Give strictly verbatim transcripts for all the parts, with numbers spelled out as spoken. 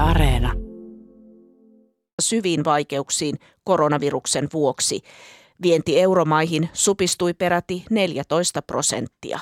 Areena. Syviin vaikeuksiin koronaviruksen vuoksi. Vienti euromaihin supistui peräti neljätoista prosenttia.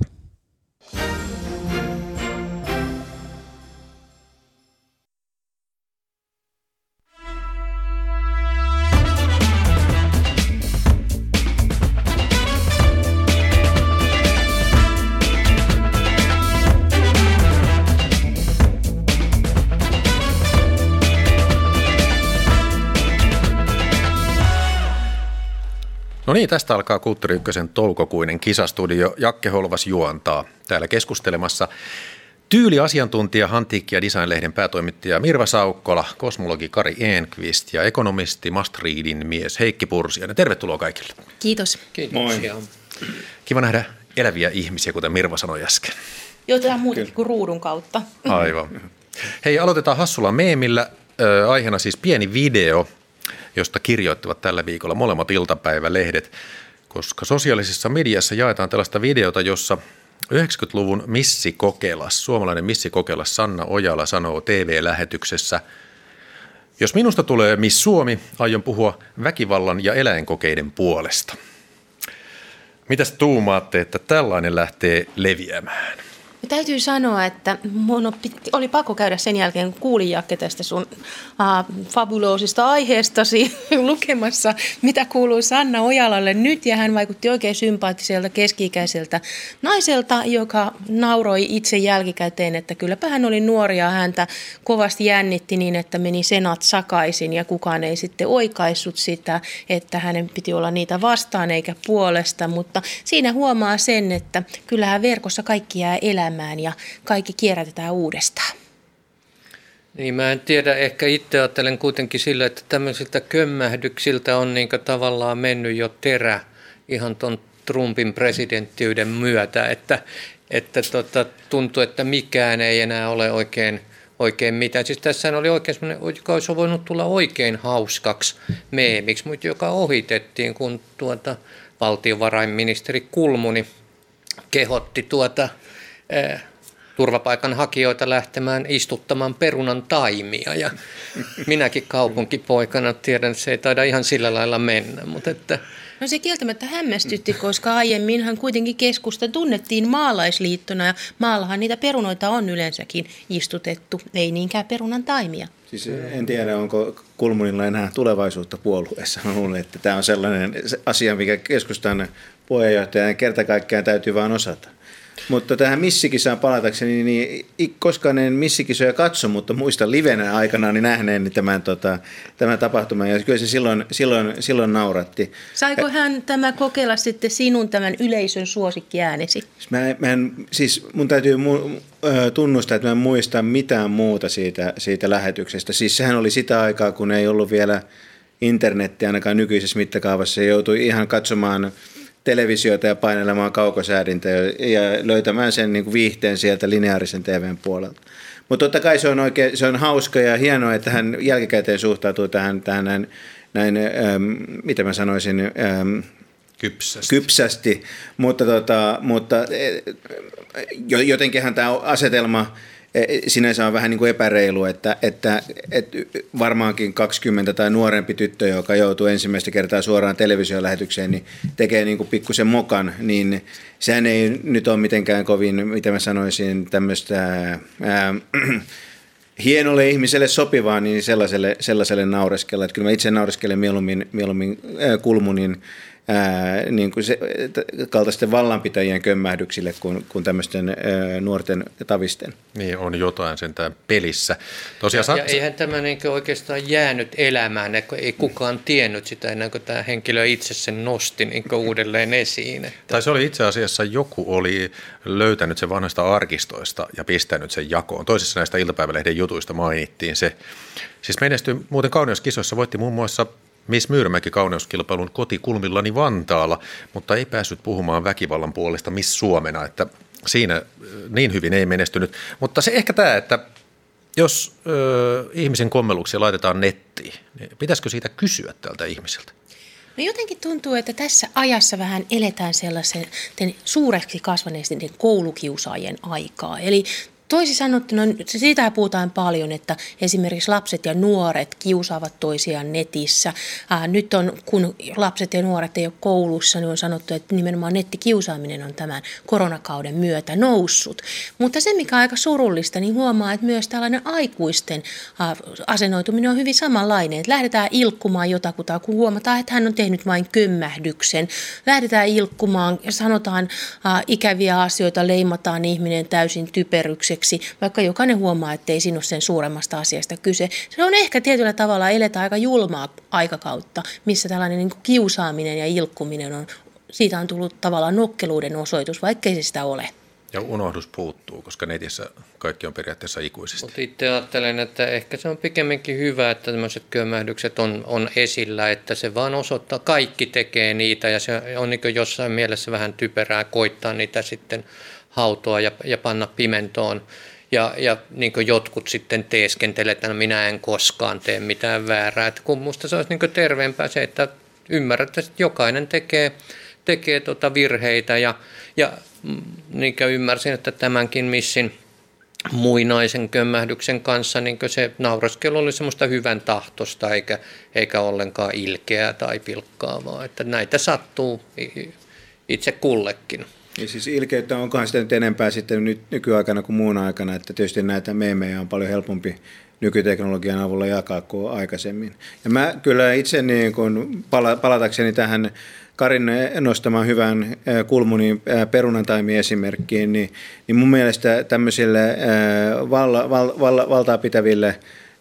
No niin, tästä alkaa Kulttuuri Ykkösen toukokuinen kisastudio. Jakke Holvas juontaa täällä keskustelemassa. Tyyliasiantuntija, Antiikki- ja Design-lehden päätoimittaja Mirva Saukkola, kosmologi Kari Enqvist ja ekonomisti Maastrichtin mies Heikki Pursiainen. Tervetuloa kaikille. Kiitos. Kiitoksia. Moi. Kiva nähdä eläviä ihmisiä, kuten Mirva sanoi äsken. Jotain muutakin kuin ruudun kautta. Aivan. Hei, aloitetaan hassulla meemillä. Äh, aiheena siis pieni video, josta kirjoittivat tällä viikolla molemmat iltapäivälehdet, koska sosiaalisessa mediassa jaetaan tällaista videota, jossa yhdeksänkymmentäluvun missikokelas, suomalainen missikokelas Sanna Ojala sanoo T V-lähetyksessä: jos minusta tulee Miss Suomi, aion puhua väkivallan ja eläinkokeiden puolesta. Mitäs tuumaatte, että tällainen lähtee leviämään? Täytyy sanoa, että mun oli pakko käydä sen jälkeen, kun kuulin, Jakke, tästä sun uh, fabuloosista aiheestasi lukemassa, mitä kuuluu Sanna Ojalalle nyt. Ja hän vaikutti oikein sympaattiselta keski-ikäiseltä naiselta, joka nauroi itse jälkikäteen, että kylläpä hän oli nuori ja häntä kovasti jännitti niin, että meni senat sakaisin ja kukaan ei sitten oikaissut sitä, että hänen piti olla niitä vastaan eikä puolesta. Mutta siinä huomaa sen, että kyllähän verkossa kaikki jää elämään ja kaikki kierrätetään uudestaan. Niin, mä en tiedä, ehkä itse ajattelen kuitenkin sillä, että tämmöisiltä kömmähdyksiltä on niin tavallaan mennyt jo terä ihan ton Trumpin presidenttiyden myötä, että, että tota, tuntuu, että mikään ei enää ole oikein, oikein mitään. Siis tässä oli oikein semmoinen, joka olisi voinut tulla oikein hauskaksi meemiksi, mutta joka ohitettiin, kun tuota, valtiovarainministeri Kulmuni kehotti tuota turvapaikanhakijoita lähtemään istuttamaan perunan taimia, ja minäkin kaupunkipoikana tiedän, että se ei taida ihan sillä lailla mennä, mutta että no se kieltämättä hämmästytti, koska aiemminhan kuitenkin keskusta tunnettiin maalaisliittona, ja maallahan niitä perunoita on yleensäkin istutettu, ei niinkään perunan taimia. Siis en tiedä, onko Kulmunilla enää tulevaisuutta puolueessa. Mä luulen, että tämä on sellainen asia, mikä keskustan puheenjohtajan kerta kaikkiaan täytyy vaan osata. Mutta tähän missikisaan palatakseni, niin koskaan en missikisoja katso, mutta muistan livenä aikana niin nähneeni tämän, tota, tämän tapahtuman, ja kyllä se silloin, silloin, silloin nauratti. Saiko hän tämä kokeilla sitten sinun tämän yleisön suosikkiäänesi? Mä, mä en, siis mun täytyy mu- tunnustaa, että mä en muista mitään muuta siitä, siitä lähetyksestä. Siis sehän oli sitä aikaa, kun ei ollut vielä internettiä ainakaan nykyisessä mittakaavassa. Se joutui ihan katsomaan televisiota ja painelemaan kaukosäädintä ja löytämään sen niin kuin viihteen sieltä lineaarisen T V:n puolelta. Mutta totta kai se on, oikein, se on hauska ja hienoa, että hän jälkikäteen suhtautuu tähän, tähän näin, näin ähm, mitä mä sanoisin, ähm, kypsästi. kypsästi. Mutta, tota, mutta jotenkinhan tämä asetelma sinänsä on vähän niin kuin epäreilu, että, että, että varmaankin kaksikymmentä tai nuorempi tyttö, joka joutuu ensimmäistä kertaa suoraan televisiolähetykseen, niin tekee niin kuin pikkusen mokan, niin sehän ei nyt ole mitenkään kovin, mitä mä sanoisin, tämmöistä ää, hienolle ihmiselle sopivaa, niin sellaiselle, sellaiselle naureskella. Että kyllä mä itse naureskelen mieluummin, mieluummin ää, Kulmunin Ää, niin kuin se, kaltaisten vallanpitäjien kömmähdyksille kuin, kuin tämmöisten ää, nuorten tavisten. Niin, on jotain sentään pelissä. Tosiaan, ja, ja eihän tämä niin oikeastaan jäänyt elämään, ei kukaan tiennyt sitä ennen kuin tämä henkilö itse sen nosti niin uudelleen esiin. Että. Tai se oli itse asiassa, joku oli löytänyt sen vanhasta arkistoista ja pistänyt sen jakoon. Toisessa näistä iltapäivälehden jutuista mainittiin se. Siis menestyi muuten kauneuskisoissa, voitti muun muassa Miss Myyrmäki kauneuskilpailun kotikulmillani Vantaalla, mutta ei päässyt puhumaan väkivallan puolesta Miss Suomena, että siinä niin hyvin ei menestynyt. Mutta se ehkä tämä, että jos ö, ihmisen kommelluksia laitetaan nettiin, niin pitäisikö siitä kysyä tältä ihmiseltä? No jotenkin tuntuu, että tässä ajassa vähän eletään sellaisen suureksi kasvaneiden koulukiusaajien aikaa. Eli toisin sanottuna, siitä puhutaan paljon, että esimerkiksi lapset ja nuoret kiusaavat toisiaan netissä. Ää, nyt on, kun lapset ja nuoret ei ole koulussa, niin on sanottu, että nimenomaan nettikiusaaminen on tämän koronakauden myötä noussut. Mutta se, mikä on aika surullista, niin huomaa, että myös tällainen aikuisten ää, asennoituminen on hyvin samanlainen. Että lähdetään ilkkumaan jotakuta, kun huomataan, että hän on tehnyt vain kömmähdyksen. Lähdetään ilkkumaan ja sanotaan ää, ikäviä asioita, leimataan ihminen täysin typerykseksi, vaikka jokainen huomaa, että ei siinä ole sen suuremmasta asiasta kyse. Se on ehkä tietyllä tavalla eletä aika julmaa aikakautta, missä tällainen niin kuin kiusaaminen ja ilkkuminen on, siitä on tullut tavallaan nokkeluuden osoitus, vaikkei se sitä ole. Ja unohdus puuttuu, koska netissä kaikki on periaatteessa ikuisesti. Mutta itse ajattelen, että ehkä se on pikemminkin hyvä, että tämmöiset kömmähdykset on, on esillä, että se vaan osoittaa, kaikki tekee niitä ja se on niin kuin jossain mielessä vähän typerää koittaa niitä sitten hautoa ja, ja panna pimentoon. Ja, ja niin kuin jotkut sitten teeskentelee, että no minä en koskaan tee mitään väärää. Että kun musta se olisi niin kuin terveempää se, että ymmärrätte, että jokainen tekee, tekee tota virheitä ja, ja niin kuin ymmärsin, että tämänkin missin muinaisen kömmähdyksen kanssa niin se naureskelu oli semmoista hyvän tahtosta eikä, eikä ollenkaan ilkeää tai pilkkaavaa. Että näitä sattuu itse kullekin. Ja siis ilkeyttä onkohan sitä nyt enempää sitten nyt nykyaikana kuin muuna aikana, että tietysti näitä meemejä on paljon helpompi nykyteknologian avulla jakaa kuin aikaisemmin. Ja mä kyllä itse niin kun palatakseni tähän Karin nostamaan hyvän Kulmunin perunantaimi-esimerkkiin, niin, niin mun mielestä tämmöisille valta, val, val, valtaa pitäville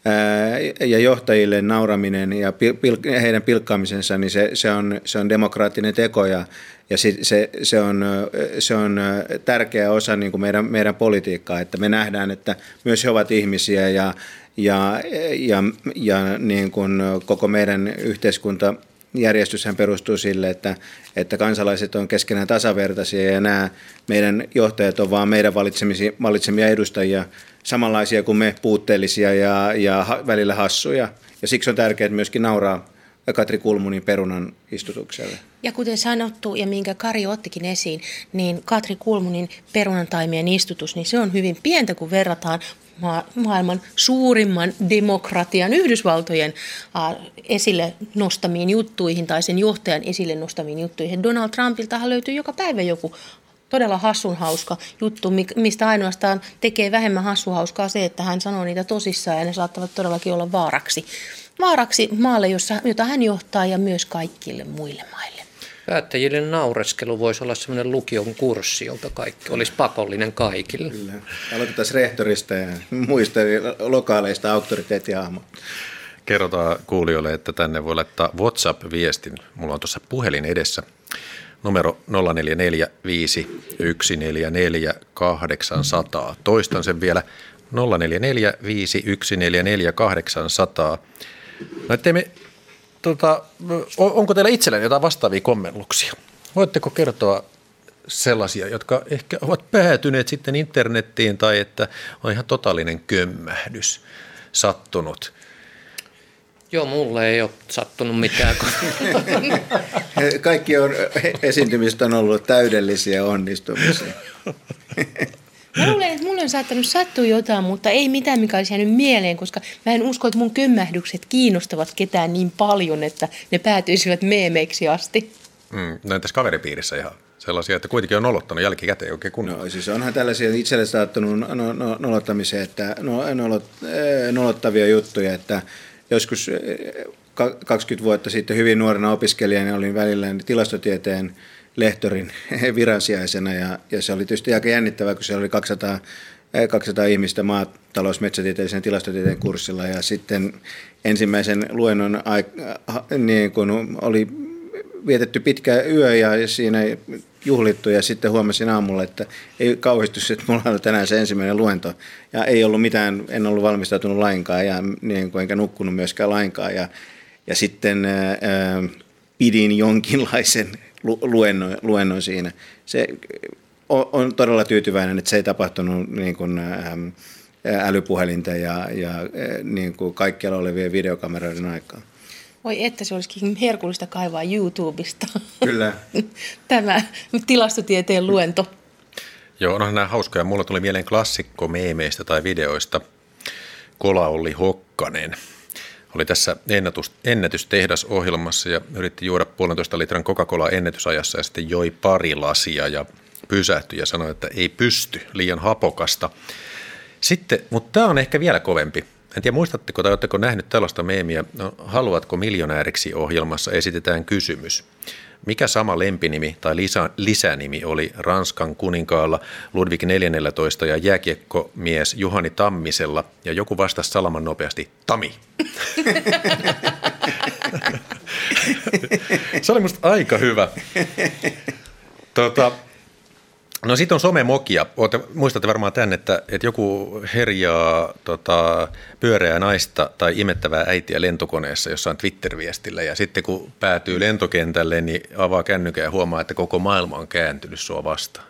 ja johtajille nauraminen ja pil, heidän pilkkaamisensa, niin se, se, on, se on demokraattinen teko ja, ja se, se, se, on, se on tärkeä osa niin kuin meidän, meidän politiikkaa, että me nähdään, että myös he ovat ihmisiä ja, ja, ja, ja niin kuin koko meidän yhteiskunta järjestyshän perustuu sille, että, että kansalaiset on keskenään tasavertaisia ja nämä meidän johtajat on vaan meidän valitsemia edustajia, samanlaisia kuin me, puutteellisia ja, ja välillä hassuja. Ja siksi on tärkeää myöskin nauraa Katri Kulmunin perunan istutukselle. Ja kuten sanottu, ja minkä Kari ottikin esiin, niin Katri Kulmunin perunantaimien istutus, niin se on hyvin pientä, kun verrataan maailman suurimman demokratian Yhdysvaltojen esille nostamiin juttuihin tai sen johtajan esille nostamiin juttuihin. Donald Trumpiltahan löytyy joka päivä joku todella hassun hauska juttu, mistä ainoastaan tekee vähemmän hassuhauskaa se, että hän sanoo niitä tosissaan ja ne saattavat todellakin olla vaaraksi. Vaaraksi maalle, jossa, jota hän johtaa ja myös kaikille muille maille. Päättäjille naureskelu voisi olla sellainen lukion kurssi, jonka kaikki olisi pakollinen kaikille. Kyllä. Aloitetaan rehtorista ja muista lokaaleista auktoriteettihahmoja. Kerrotaan kuulijoille, että tänne voi laittaa WhatsApp-viestin. Mulla on tuossa puhelin edessä. Numero nolla neljä neljä viisi yksi neljä neljä kahdeksan nolla nolla. Toistan sen vielä. nolla neljä neljä viisi yksi neljä neljä kahdeksan nolla nolla. No, me, tota, onko teillä itsellään jotain vastaavia kommelluksia? Voitteko kertoa sellaisia, jotka ehkä ovat päätyneet sitten internettiin tai että on ihan totaalinen kömmähdys sattunut? Joo, mulle ei ole sattunut mitään. Kaikki on, esiintymistä on ollut täydellisiä onnistumisia. Mä luulen, että mulle on saattanut sattua jotain, mutta ei mitään, mikä olisi jäänyt mieleen, koska mä en usko, että mun kömmähdykset kiinnostavat ketään niin paljon, että ne päätyisivät meemeiksi asti. Mm, no entäs kaveripiirissä ihan sellaisia, että kuitenkin on nolottanut jälkikäteen oikein kunnolla? No siis onhan tällaisia itselle saattanut no, no, nolottamiseen, että no, nolot, nolottavia juttuja, että joskus kaksikymmentä vuotta sitten hyvin nuorena opiskelijana olin välillä tilastotieteen lehtorin viransijaisena ja, ja se oli tietysti aika jännittävää, kun siellä oli kaksisataa, kaksisataa ihmistä maatalous- metsätieteellisen tilastotieteen kurssilla ja sitten ensimmäisen luennon aika, niin kun oli vietetty pitkä yö ja siinä juhlittu ja sitten huomasin aamulla, että ei kauhistus, että mulla on tänään se ensimmäinen luento ja ei ollut mitään, en ollut valmistautunut lainkaan ja niin kuin enkä nukkunut myöskään lainkaan ja, ja sitten ää, pidin jonkinlaisen luennon, luennon siinä. Se on todella tyytyväinen, että se ei tapahtunut niin kuin älypuhelinta ja, ja niin kuin kaikkialla olevien videokameroiden aikaa. Oi että se olisikin herkullista kaivaa YouTubesta. Kyllä. Tämä tilastotieteen luento. Joo, onhan nämä hauskoja. Mulla tuli mieleen klassikko meemeistä tai videoista. Kola-Olli Hokkanen oli tässä ennätys, ennätystehdasohjelmassa ja yritti juoda puolentoista litran Coca-Colaa ennätysajassa ja sitten joi pari lasia ja pysähtyi ja sanoi, että ei pysty, liian hapokasta. Sitten, mutta tämä on ehkä vielä kovempi. En tiedä, muistatteko tai oletteko nähnyt tällaista meemiä, no, haluatko miljonääriksi -ohjelmassa esitetään kysymys. Mikä sama lempinimi tai lisä, lisänimi oli Ranskan kuninkaalla Ludwig neljästoista ja jääkiekkomies Juhani Tammisella, ja joku vastasi salaman nopeasti, Tami. Se oli musta aika hyvä. Tota, no sitten on somemokia. Ootte, muistatte varmaan tämän, että, että joku herjaa tota, pyöreää naista tai imettävää äitiä lentokoneessa jossain Twitter-viestillä. Ja sitten kun päätyy lentokentälle, niin avaa kännykän ja huomaa, että koko maailma on kääntynyt sua vastaan.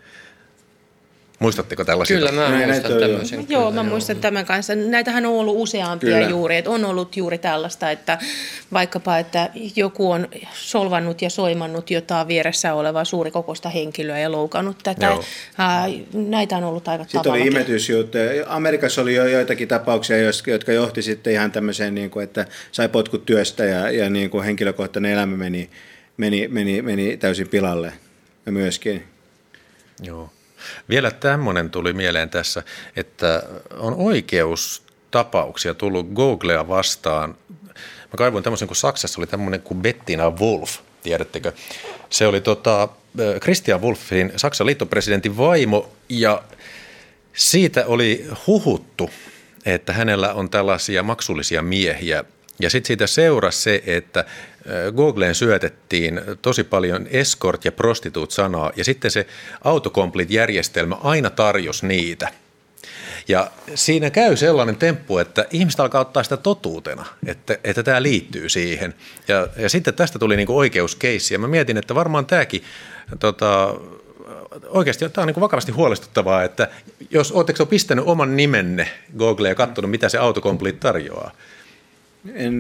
Muistatteko tällaisia? Kyllä mä Näin, muistan näitä on tämmöisen. Joo, kyllä, mä joo. muistan tämän kanssa. Näitähän on ollut useampia Kyllä. juuri, että on ollut juuri tällaista, että vaikkapa, että joku on solvannut ja soimannut jotain vieressä olevaa suurikokoista henkilöä ja loukannut tätä. Joo. Ää, näitä on ollut aika Sitten tavalla. oli imetysjuttuja. Amerikassa oli jo joitakin tapauksia, jotka johti sitten ihan tämmöiseen, niin kuin, että sai potkut työstä ja, ja niin kuin henkilökohtainen elämä meni, meni, meni, meni täysin pilalle ja myöskin. Joo. Vielä tämmöinen tuli mieleen tässä, että on oikeustapauksia tullut Googlea vastaan. Mä kaivoin tämmöisen, kun Saksassa oli tämmöinen kuin Bettina Wolf, tiedättekö? Se oli tota, Christian Wolffin, Saksan liittopresidentin vaimo, ja siitä oli huhuttu, että hänellä on tällaisia maksullisia miehiä. Ja sitten siitä seurasi se, että Googleen syötettiin tosi paljon escort- ja prostituut-sanaa, ja sitten se autocomplete-järjestelmä aina tarjosi niitä. Ja siinä käy sellainen temppu, että ihmiset alkaa ottaa sitä totuutena, että, että tämä liittyy siihen. Ja, ja sitten tästä tuli niinku oikeuskeissi, ja mä mietin, että varmaan tämäkin tota, oikeasti tämä on niin vakavasti huolestuttavaa, että jos ootteko ole pistänyt oman nimenne Googleen ja katsonut, mitä se autocomplete tarjoaa. En,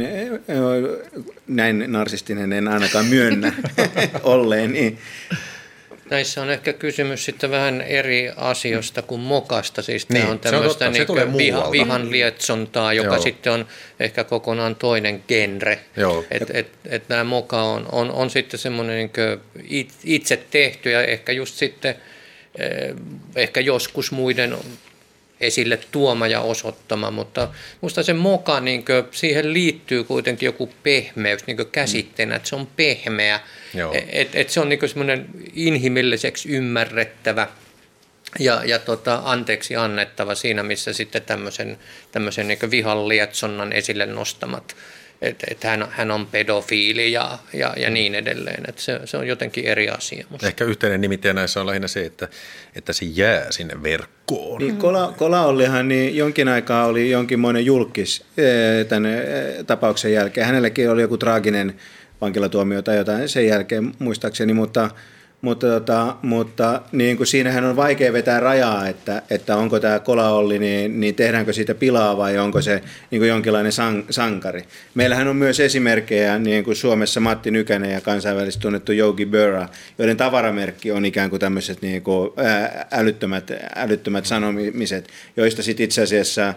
näin narsistinen en ainakaan myönnä olleen. Niin. Näissä on ehkä kysymys sitten vähän eri asioista kuin mokasta. Siis tämä Niin, on se on tämmöistä totta, se tulee niin viha, muualta. vihan lietsontaa, joka Joo. sitten on ehkä kokonaan toinen genre. Joo. Että et, et nämä moka on, on, on sitten semmoinen niin itse tehty ja ehkä just sitten eh, ehkä joskus muiden esille tuoma ja osoittama, mutta minusta se moka, niin kuin, siihen liittyy kuitenkin joku pehmeys niin kuin käsitteenä, että se on pehmeä, että et se on niin semmoinen inhimilliseksi ymmärrettävä ja, ja tota, anteeksi annettava siinä, missä sitten tämmöisen, tämmöisen niin kuin vihan lietsonnan esille nostamat, että et hän, hän on pedofiili ja, ja, ja niin edelleen, että se, se on jotenkin eri asia. Musta. Ehkä yhteinen nimittäjä näissä on lähinnä se, että, että se jää sinne verkkoon. Niin, Kola, Kola-Ollihan niin jonkin aikaa oli jonkinmoinen julkis tämän tapauksen jälkeen. Hänelläkin oli joku traaginen vankilatuomio tai jotain sen jälkeen muistaakseni, mutta, mutta, tota, mutta niin kuin siinähän on vaikea vetää rajaa, että, että onko tämä Kola-Olli, niin, niin tehdäänkö siitä pilaa vai onko se niin kuin jonkinlainen san, sankari. Meillähän on myös esimerkkejä, niin kuin Suomessa Matti Nykänen ja kansainvälisesti tunnettu Yogi Berra, joiden tavaramerkki on ikään kuin tämmöiset niin kuin älyttömät, älyttömät sanomiset, joista sitten itse asiassa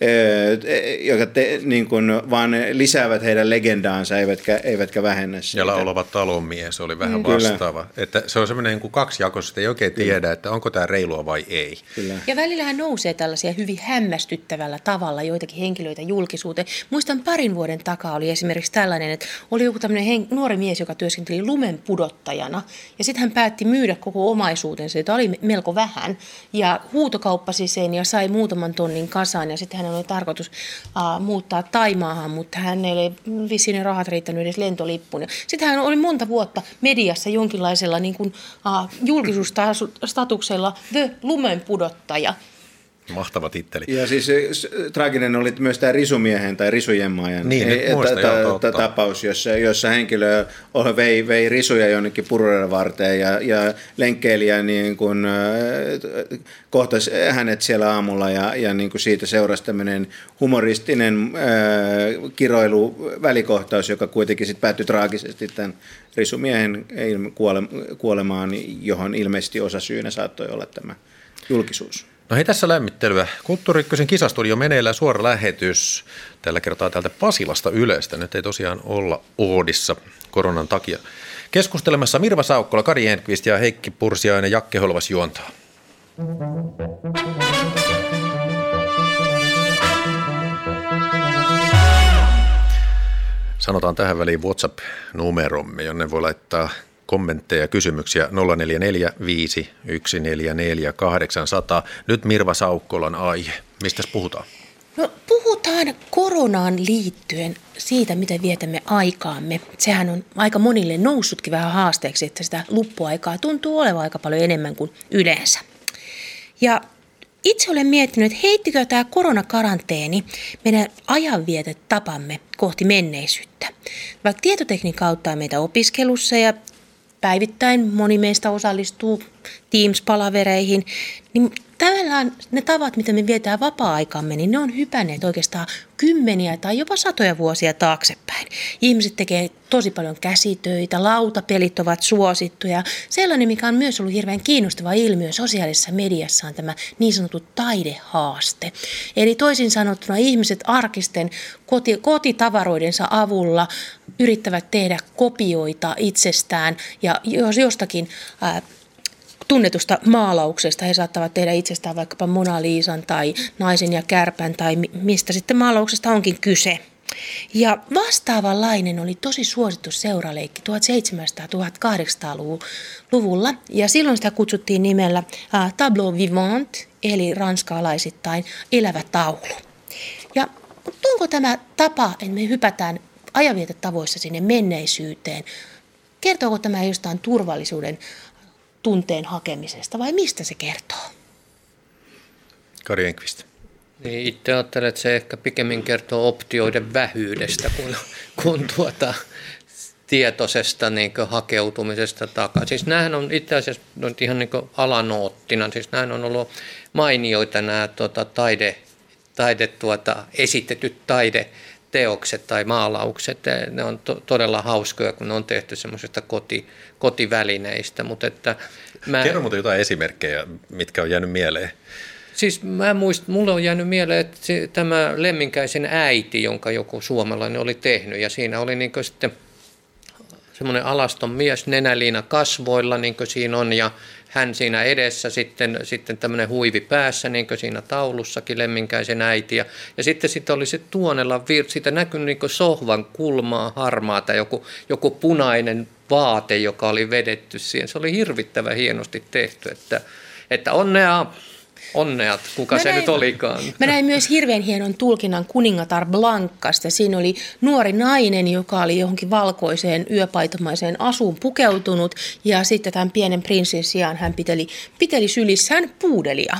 joka te, niin kuin, vaan lisäävät heidän legendaansa, eivätkä, eivätkä vähennä sitä. Ja laulava talonmies oli vähän Mm. vastaava. Että se on semmoinen niin kuin kaksijakoista, ei oikein tiedä, että onko tämä reilua vai ei. Kyllä. Ja välillähän nousee tällaisia hyvin hämmästyttävällä tavalla joitakin henkilöitä julkisuuteen. Muistan parin vuoden takaa oli esimerkiksi tällainen, että oli joku tämmöinen hen- nuori mies, joka työskenteli lumen pudottajana. Ja sitten hän päätti myydä koko omaisuutensa, jota oli melko vähän. Ja huutokauppasi sen ja sai muutaman tonnin kasaan. Ja sitten hän oli tarkoitus uh, muuttaa Taimaahan, mutta hänelle ei vissiin ne rahat riittänyt edes lentolippuun. Sitten hän oli monta vuotta mediassa jonkinlaisella niin kuin, uh, julkisuusstatuksella The Lumen pudottaja. Mahtava titteli. Ja siis traaginen oli myös tämä risumiehen tai risujemmaajan Niin, nyt muistan, ta- joo, ta- totta. tapaus, jossa, jossa henkilö vei, vei risuja jonnekin purureiden varteen ja, ja lenkkeilijä niin kuin, äh, kohtasi hänet siellä aamulla ja, ja niin kuin siitä seurasi tämmöinen humoristinen äh, kiroilu välikohtaus, joka kuitenkin sitten päättyi traagisesti tämän risumiehen kuole- kuolemaan, johon ilmeisesti osasyynä saattoi olla tämä julkisuus. No hei, tässä lämmittelyä. Kulttuuri Ykkösen kisastudio meneillään, suora lähetys. Tällä kertaa täältä Pasilasta Ylestä. Nyt ei tosiaan olla Oodissa koronan takia. Keskustelemassa Mirva Saukkola, Kari Enqvist ja Heikki Pursiainen, Jakke Holvas juontaa. Sanotaan tähän väliin WhatsApp-numeromme, jonne voi laittaa kommentteja ja kysymyksiä nolla neljä neljä viisi yksi neljä neljä kahdeksan nolla nolla. Nyt Mirva Saukkolan aihe. Mistäs puhutaan? No, puhutaan koronaan liittyen siitä, miten vietämme aikaamme. Sehän on aika monille noussutkin vähän haasteeksi, että sitä loppuaikaa tuntuu olevan aika paljon enemmän kuin yleensä. Ja itse olen miettinyt, että heittikö tämä koronakaranteeni meidän ajanvietetapamme kohti menneisyyttä. Vaikka tietotekniikka auttaa meitä opiskelussa ja päivittäin moni meistä osallistuu Teams-palavereihin, niin tavallaan ne tavat, mitä me vietään vapaa-aikamme, niin ne on hypänneet oikeastaan kymmeniä tai jopa satoja vuosia taaksepäin. Ihmiset tekee tosi paljon käsitöitä, lautapelit ovat suosittuja. Sellainen, mikä on myös ollut hirveän kiinnostava ilmiö sosiaalisessa mediassa, on tämä niin sanottu taidehaaste. Eli toisin sanottuna ihmiset arkisten koti, kotitavaroidensa avulla yrittävät tehdä kopioita itsestään ja jos jostakin ää, tunnetusta maalauksesta. He saattavat tehdä itsestään vaikkapa Mona Liisan tai Naisen ja kärpän tai mistä sitten maalauksesta onkin kyse. Ja vastaavanlainen oli tosi suosittu seuraleikki tuhatseitsemänsataa-tuhatkahdeksansataaluvulla ja silloin sitä kutsuttiin nimellä äh, tableau vivant eli ranskalaisittain elävä taulu. Ja onko tämä tapa, että me hypätään ajanvietetavoissa sinne menneisyyteen, kertooko tämä jostain turvallisuuden tunteen hakemisesta vai mistä se kertoo? Kari Enqvist. Niin, itse ajattelen, että se ehkä pikemmin kertoo optioiden vähyydestä kuin, kuin tuota, tietoisesta niin kuin hakeutumisesta takaisin. Siis nämähän on itse asiassa on ihan niin kuin alanoottina, siis nämähän on ollut mainioita nämä tuota, taide, taide tuota, esitetyt taide, teokset tai maalaukset, ne on to- todella hauskoja, kun ne on tehty semmoisesta koti, kotivälineistä. Mutta että mä... Kerro muuten jotain esimerkkejä, mitkä on jäänyt mieleen. Siis mä muistan, mulle on jäänyt mieleen, että se, tämä Lemminkäisen äiti, jonka joku suomalainen oli tehnyt, ja siinä oli niin kuin sitten semmoinen alaston mies nenäliina kasvoilla, niin kuin siinä on, ja hän siinä edessä, sitten, sitten tämmöinen huivi päässä, niin kuin siinä taulussakin Lemminkäisen äiti. Ja, ja sitten, sitten oli se Tuonelan virta, siitä näkyi niin kuin sohvan kulmaa harmaata, joku, joku punainen vaate, joka oli vedetty siihen. Se oli hirvittävän hienosti tehty, että, että onnea, onnea, kuka mä se näin, nyt olikaan. Mä näin myös hirveän hienon tulkinnan kuningatar Blankasta. Siinä oli nuori nainen, joka oli johonkin valkoiseen yöpaitomaiseen asuun pukeutunut ja sitten tämän pienen prinssin sijaan hän piteli, piteli sylissään puudelia.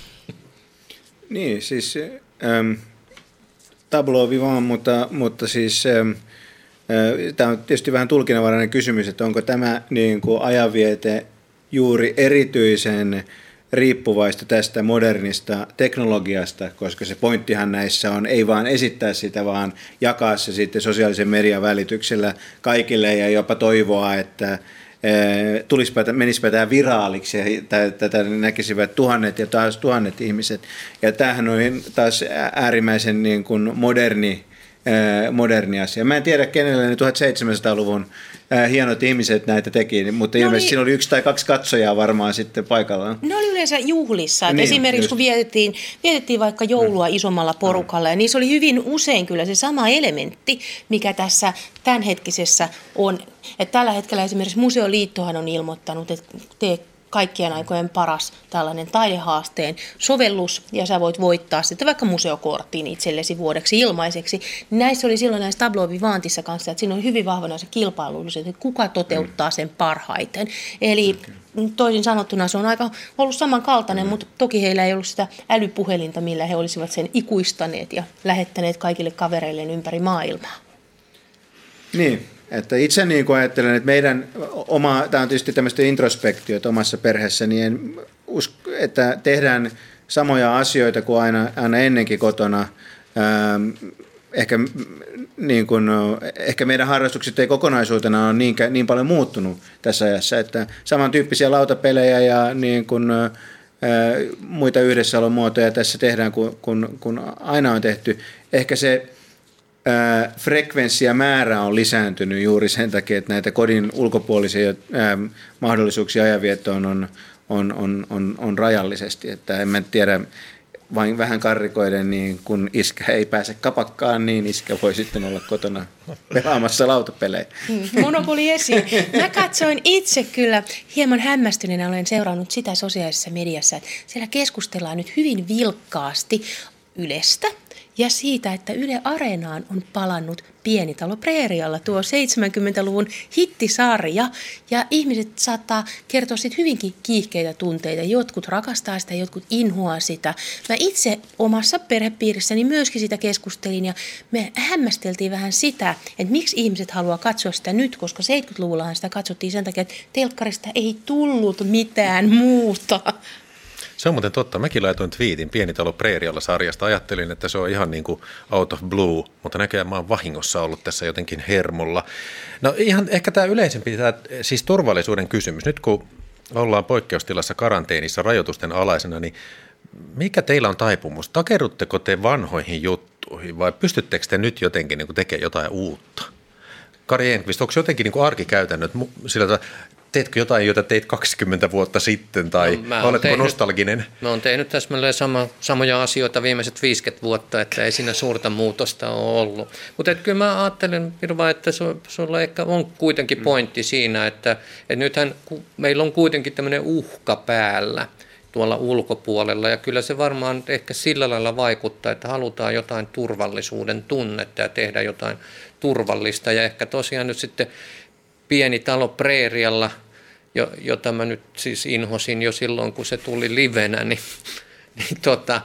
Niin, siis ähm, tableau vivant, mutta, mutta siis ähm, äh, tämä on tietysti vähän tulkinnanvarainen kysymys, että onko tämä niin kuin ajanviete juuri erityisen riippuvaista tästä modernista teknologiasta, koska se pointtihan näissä on ei vaan esittää sitä, vaan jakaa se sitten sosiaalisen median välityksellä kaikille ja jopa toivoa, että tulisipä, menisipä tämä viraaliksi ja tätä näkisivät tuhannet ja taas tuhannet ihmiset. Ja tämähän on taas äärimmäisen niin kuin moderni, moderni asia. Mä en tiedä, kenelle ne tuhatseitsemänsataaluvun hienot ihmiset näitä teki, mutta ilmeisesti oli, siinä oli yksi tai kaksi katsojaa varmaan sitten paikallaan. Ne oli yleensä juhlissa. Niin, esimerkiksi just. kun vietettiin, vietettiin vaikka joulua mm. isommalla porukalla, ja niissä oli hyvin usein kyllä se sama elementti, mikä tässä tämänhetkisessä on. Että tällä hetkellä esimerkiksi Museoliittohan on ilmoittanut, että tee kaikkien aikojen paras tällainen taidehaasteen sovellus, ja sä voit voittaa sitten vaikka museokorttiin itsellesi vuodeksi ilmaiseksi. Näissä oli silloin näissä tableau vivantissa kanssa, että siinä on hyvin vahvana se kilpailullisuus, että kuka toteuttaa sen parhaiten. Eli toisin sanottuna se on aika ollut samankaltainen, mutta toki heillä ei ollut sitä älypuhelinta, millä he olisivat sen ikuistaneet ja lähettäneet kaikille kavereilleen ympäri maailmaa. Niin. Että itse niin kuin ajattelen, että meidän oma, tämä on tietysti tämmöistä introspektiota omassa perheessä, niin en usko, että tehdään samoja asioita kuin aina, aina ennenkin kotona. Ähm, ehkä, niin kuin, ehkä meidän harrastukset ei kokonaisuutena ole niin, niin paljon muuttunut tässä ajassa, että samantyyppisiä lautapelejä ja niin kuin, muita yhdessäolomuotoja tässä tehdään kuin kun, kun aina on tehty. Ehkä se ää, frekvenssi ja määrä on lisääntynyt juuri sen takia, että näitä kodin ulkopuolisia ää, mahdollisuuksia ajanviettoon on, on, on, on, on rajallisesti. Että en mä tiedä, vain vähän karrikoiden, niin kun iskä ei pääse kapakkaan, niin iskä voi sitten olla kotona pelaamassa lautapelejä. Monopoli esiin. Mä katsoin itse kyllä, hieman hämmästyneenä olen seurannut sitä sosiaalisessa mediassa, että siellä keskustellaan nyt hyvin vilkkaasti Ylestä ja siitä, että Yle Areenaan on palannut Pienitalo Preerialla, tuo seitsemänkymmentäluvun hittisarja, ja ihmiset saattaa kertoa siitä hyvinkin kiihkeitä tunteita. Jotkut rakastaa sitä, jotkut inhoaa sitä. Mä itse omassa perhepiirissäni myöskin sitä keskustelin, ja me hämmästeltiin vähän sitä, että miksi ihmiset haluaa katsoa sitä nyt, koska seitsemänkymmentäluvullahan sitä katsottiin sen takia, että telkkarista ei tullut mitään muuta. Se on muuten totta. Mäkin laitoin twiitin Pienitalo Preerialla -sarjasta. Ajattelin, että se on ihan niin kuin out of blue, mutta näköjään mä oon vahingossa ollut tässä jotenkin hermolla. No ihan ehkä tämä yleisempi, tämä, siis turvallisuuden kysymys. Nyt kun ollaan poikkeustilassa karanteenissa rajoitusten alaisena, niin mikä teillä on taipumus? Takerrutteko te vanhoihin juttuihin vai pystyttekö te nyt jotenkin niin kuin tekemään jotain uutta? Kari Enqvist, onko jotenkin niin kuin arkikäytännöt sillä, teetkö jotain, jota teit kaksikymmentä vuotta sitten, tai no, oletko tehnyt, nostalginen? Mä oon tehnyt täsmälleen sama, samoja asioita viimeiset viisikymmentä vuotta, että ei siinä suurta muutosta ole ollut. Mutta kyllä mä ajattelen, Virva, että sulla ehkä on kuitenkin pointti siinä, että, että nythän meillä on kuitenkin tämmöinen uhka päällä tuolla ulkopuolella, ja kyllä se varmaan ehkä sillä lailla vaikuttaa, että halutaan jotain turvallisuuden tunnetta ja tehdä jotain turvallista, ja ehkä tosiaan nyt sitten Pienitalo Preerialla, jota mä nyt siis inhosin jo silloin, kun se tuli livenä, niin, niin tota,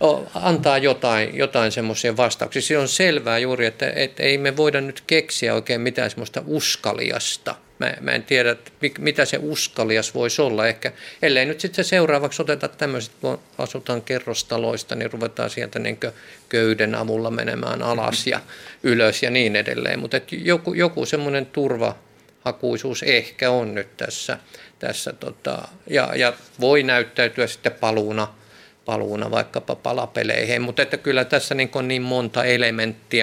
antaa jotain, jotain semmoisia vastauksia. Se on selvää juuri, että, että ei me voida nyt keksiä oikein mitään semmoista uskaliasta. Mä, mä en tiedä, mitä se uskalias voisi olla. Ehkä, ellei nyt sitten se seuraavaksi oteta tämmöiset, kun asutaan kerrostaloista, niin ruvetaan sieltä niin köyden avulla menemään alas ja ylös ja niin edelleen. Mutta joku, joku semmoinen turvahakuisuus ehkä on nyt tässä, tässä tota, ja, ja voi näyttäytyä sitten paluuna, paluuna vaikkapa palapeleihin, mutta että kyllä tässä niin on niin monta elementtiä.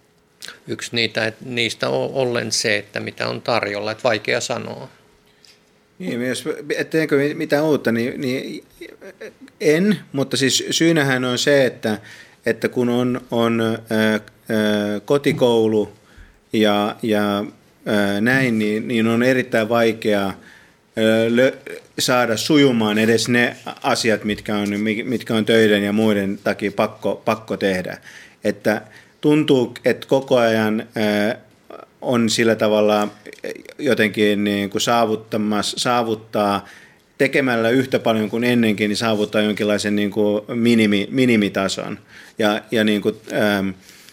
Yksi niitä, että niistä on ollen se, että mitä on tarjolla, että vaikea sanoa. Niin, jos teenkö mitään uutta, niin, niin en, mutta siis syynähän on se, että, että kun on, on ää, kotikoulu ja, ja ää, näin, niin, niin on erittäin vaikeaa lö, saada sujumaan edes ne asiat, mitkä on, mitkä on töiden ja muiden takia pakko, pakko tehdä. Että tuntuu, että koko ajan on sillä tavalla jotenkin niin kuin saavuttaa tekemällä yhtä paljon kuin ennenkin, niin saavuttaa jonkinlaisen niin kuin minimi, minimitason. Ja, ja niin kuin, ää,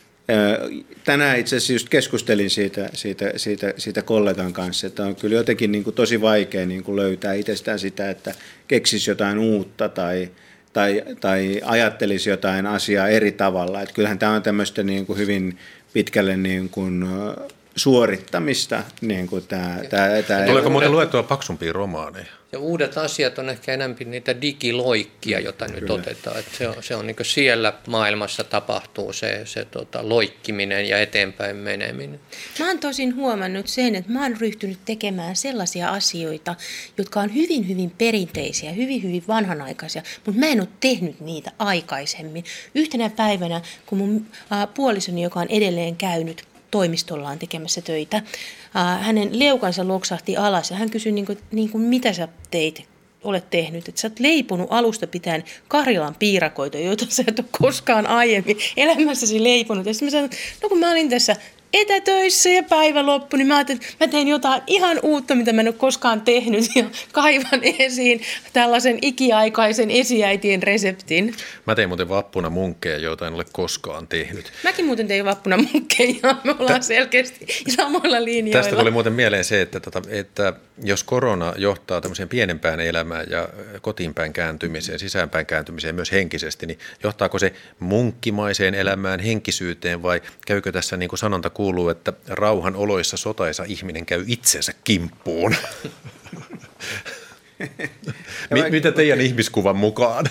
tänään itse asiassa just keskustelin siitä, siitä, siitä, siitä kollegan kanssa, että on kyllä jotenkin niin kuin tosi vaikea niin kuin löytää itsestään sitä, että keksisi jotain uutta tai Tai, tai ajattelisi jotain asiaa eri tavalla. Että kyllähän tämä on tämmöistä niin kuin hyvin pitkälle niin kuin suorittamista. Niin kuin tämä, tämä, tämä Tuleeko muuten luettua paksumpia romaaneja? Ja uudet asiat on ehkä enemmän niitä digiloikkia, joita nyt Kyllä. otetaan. Että se on, se on niin kuin siellä maailmassa tapahtuu se, se tota, loikkiminen ja eteenpäin meneminen. Mä oon tosin huomannut sen, että mä oon ryhtynyt tekemään sellaisia asioita, jotka on hyvin, hyvin perinteisiä, hyvin, hyvin vanhanaikaisia, mutta mä en ole tehnyt niitä aikaisemmin. Yhtenä päivänä, kun mun äh, puolisoni, joka on edelleen käynyt toimistollaan tekemässä töitä, hänen leukansa loksahti alas ja hän kysyi, niin kuin, niin kuin, mitä sä teit, olet tehnyt. Että sä oot leiponut alusta pitäen Karjalan piirakoita, joita sä et ole koskaan aiemmin elämässäsi leiponut. Ja sitten mä sanoin, no kun mä olin tässä etätöissä ja päivä loppui, niin mä ajattelin, että mä teen jotain ihan uutta, mitä mä en ole koskaan tehnyt, ja kaivan esiin tällaisen ikiaikaisen esiäitien reseptin. Mä tein muuten vappuna munkkeja, joita en ole koskaan tehnyt. Mäkin muuten tein vappuna munkkeja, me ollaan Tä, selkeästi samoilla linjoilla. Tästä tuli muuten mieleen se, että, että, että jos korona johtaa tämmöiseen pienempään elämään ja kotiinpäin kääntymiseen, sisäänpäin kääntymiseen myös henkisesti, niin johtaako se munkkimaiseen elämään, henkisyyteen, vai käykö tässä niin kuin sanonta kuuluu, että rauhan oloissa sotaisa ihminen käy itsensä kimppuun? M- mitä teidän ihmiskuvan mukaan?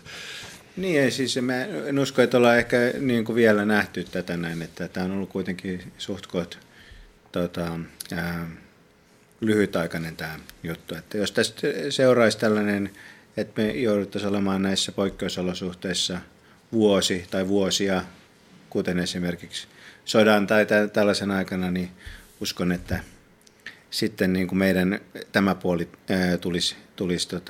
Niin, siis mä en usko, että ollaan ehkä niin kuin vielä nähty tätä näin, että tämä on ollut kuitenkin suht koht, tota, ää, lyhytaikainen tämä juttu. Että jos tästä seuraisi tällainen, että me jouduttaisiin olemaan näissä poikkeusolosuhteissa vuosi tai vuosia, kuten esimerkiksi sodan tai tä- tällaisen aikana, niin uskon, että sitten niin kuin meidän tämä puoli ää, tulisi, tulisi, tota,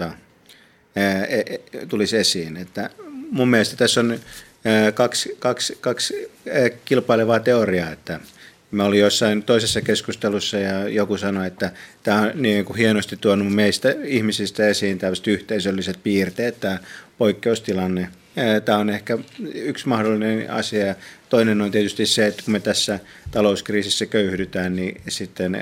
ää, tulisi esiin. Että mun mielestä tässä on ää, kaksi, kaksi, kaksi ää, kilpailevaa teoriaa, että mä olin jossain toisessa keskustelussa ja joku sanoi, että tämä on niin kuin hienosti tuonut meistä ihmisistä esiin tällaiset yhteisölliset piirteet, tämä poikkeustilanne. Tämä on ehkä yksi mahdollinen asia. Toinen on tietysti se, että kun me tässä talouskriisissä köyhdytään, niin sitten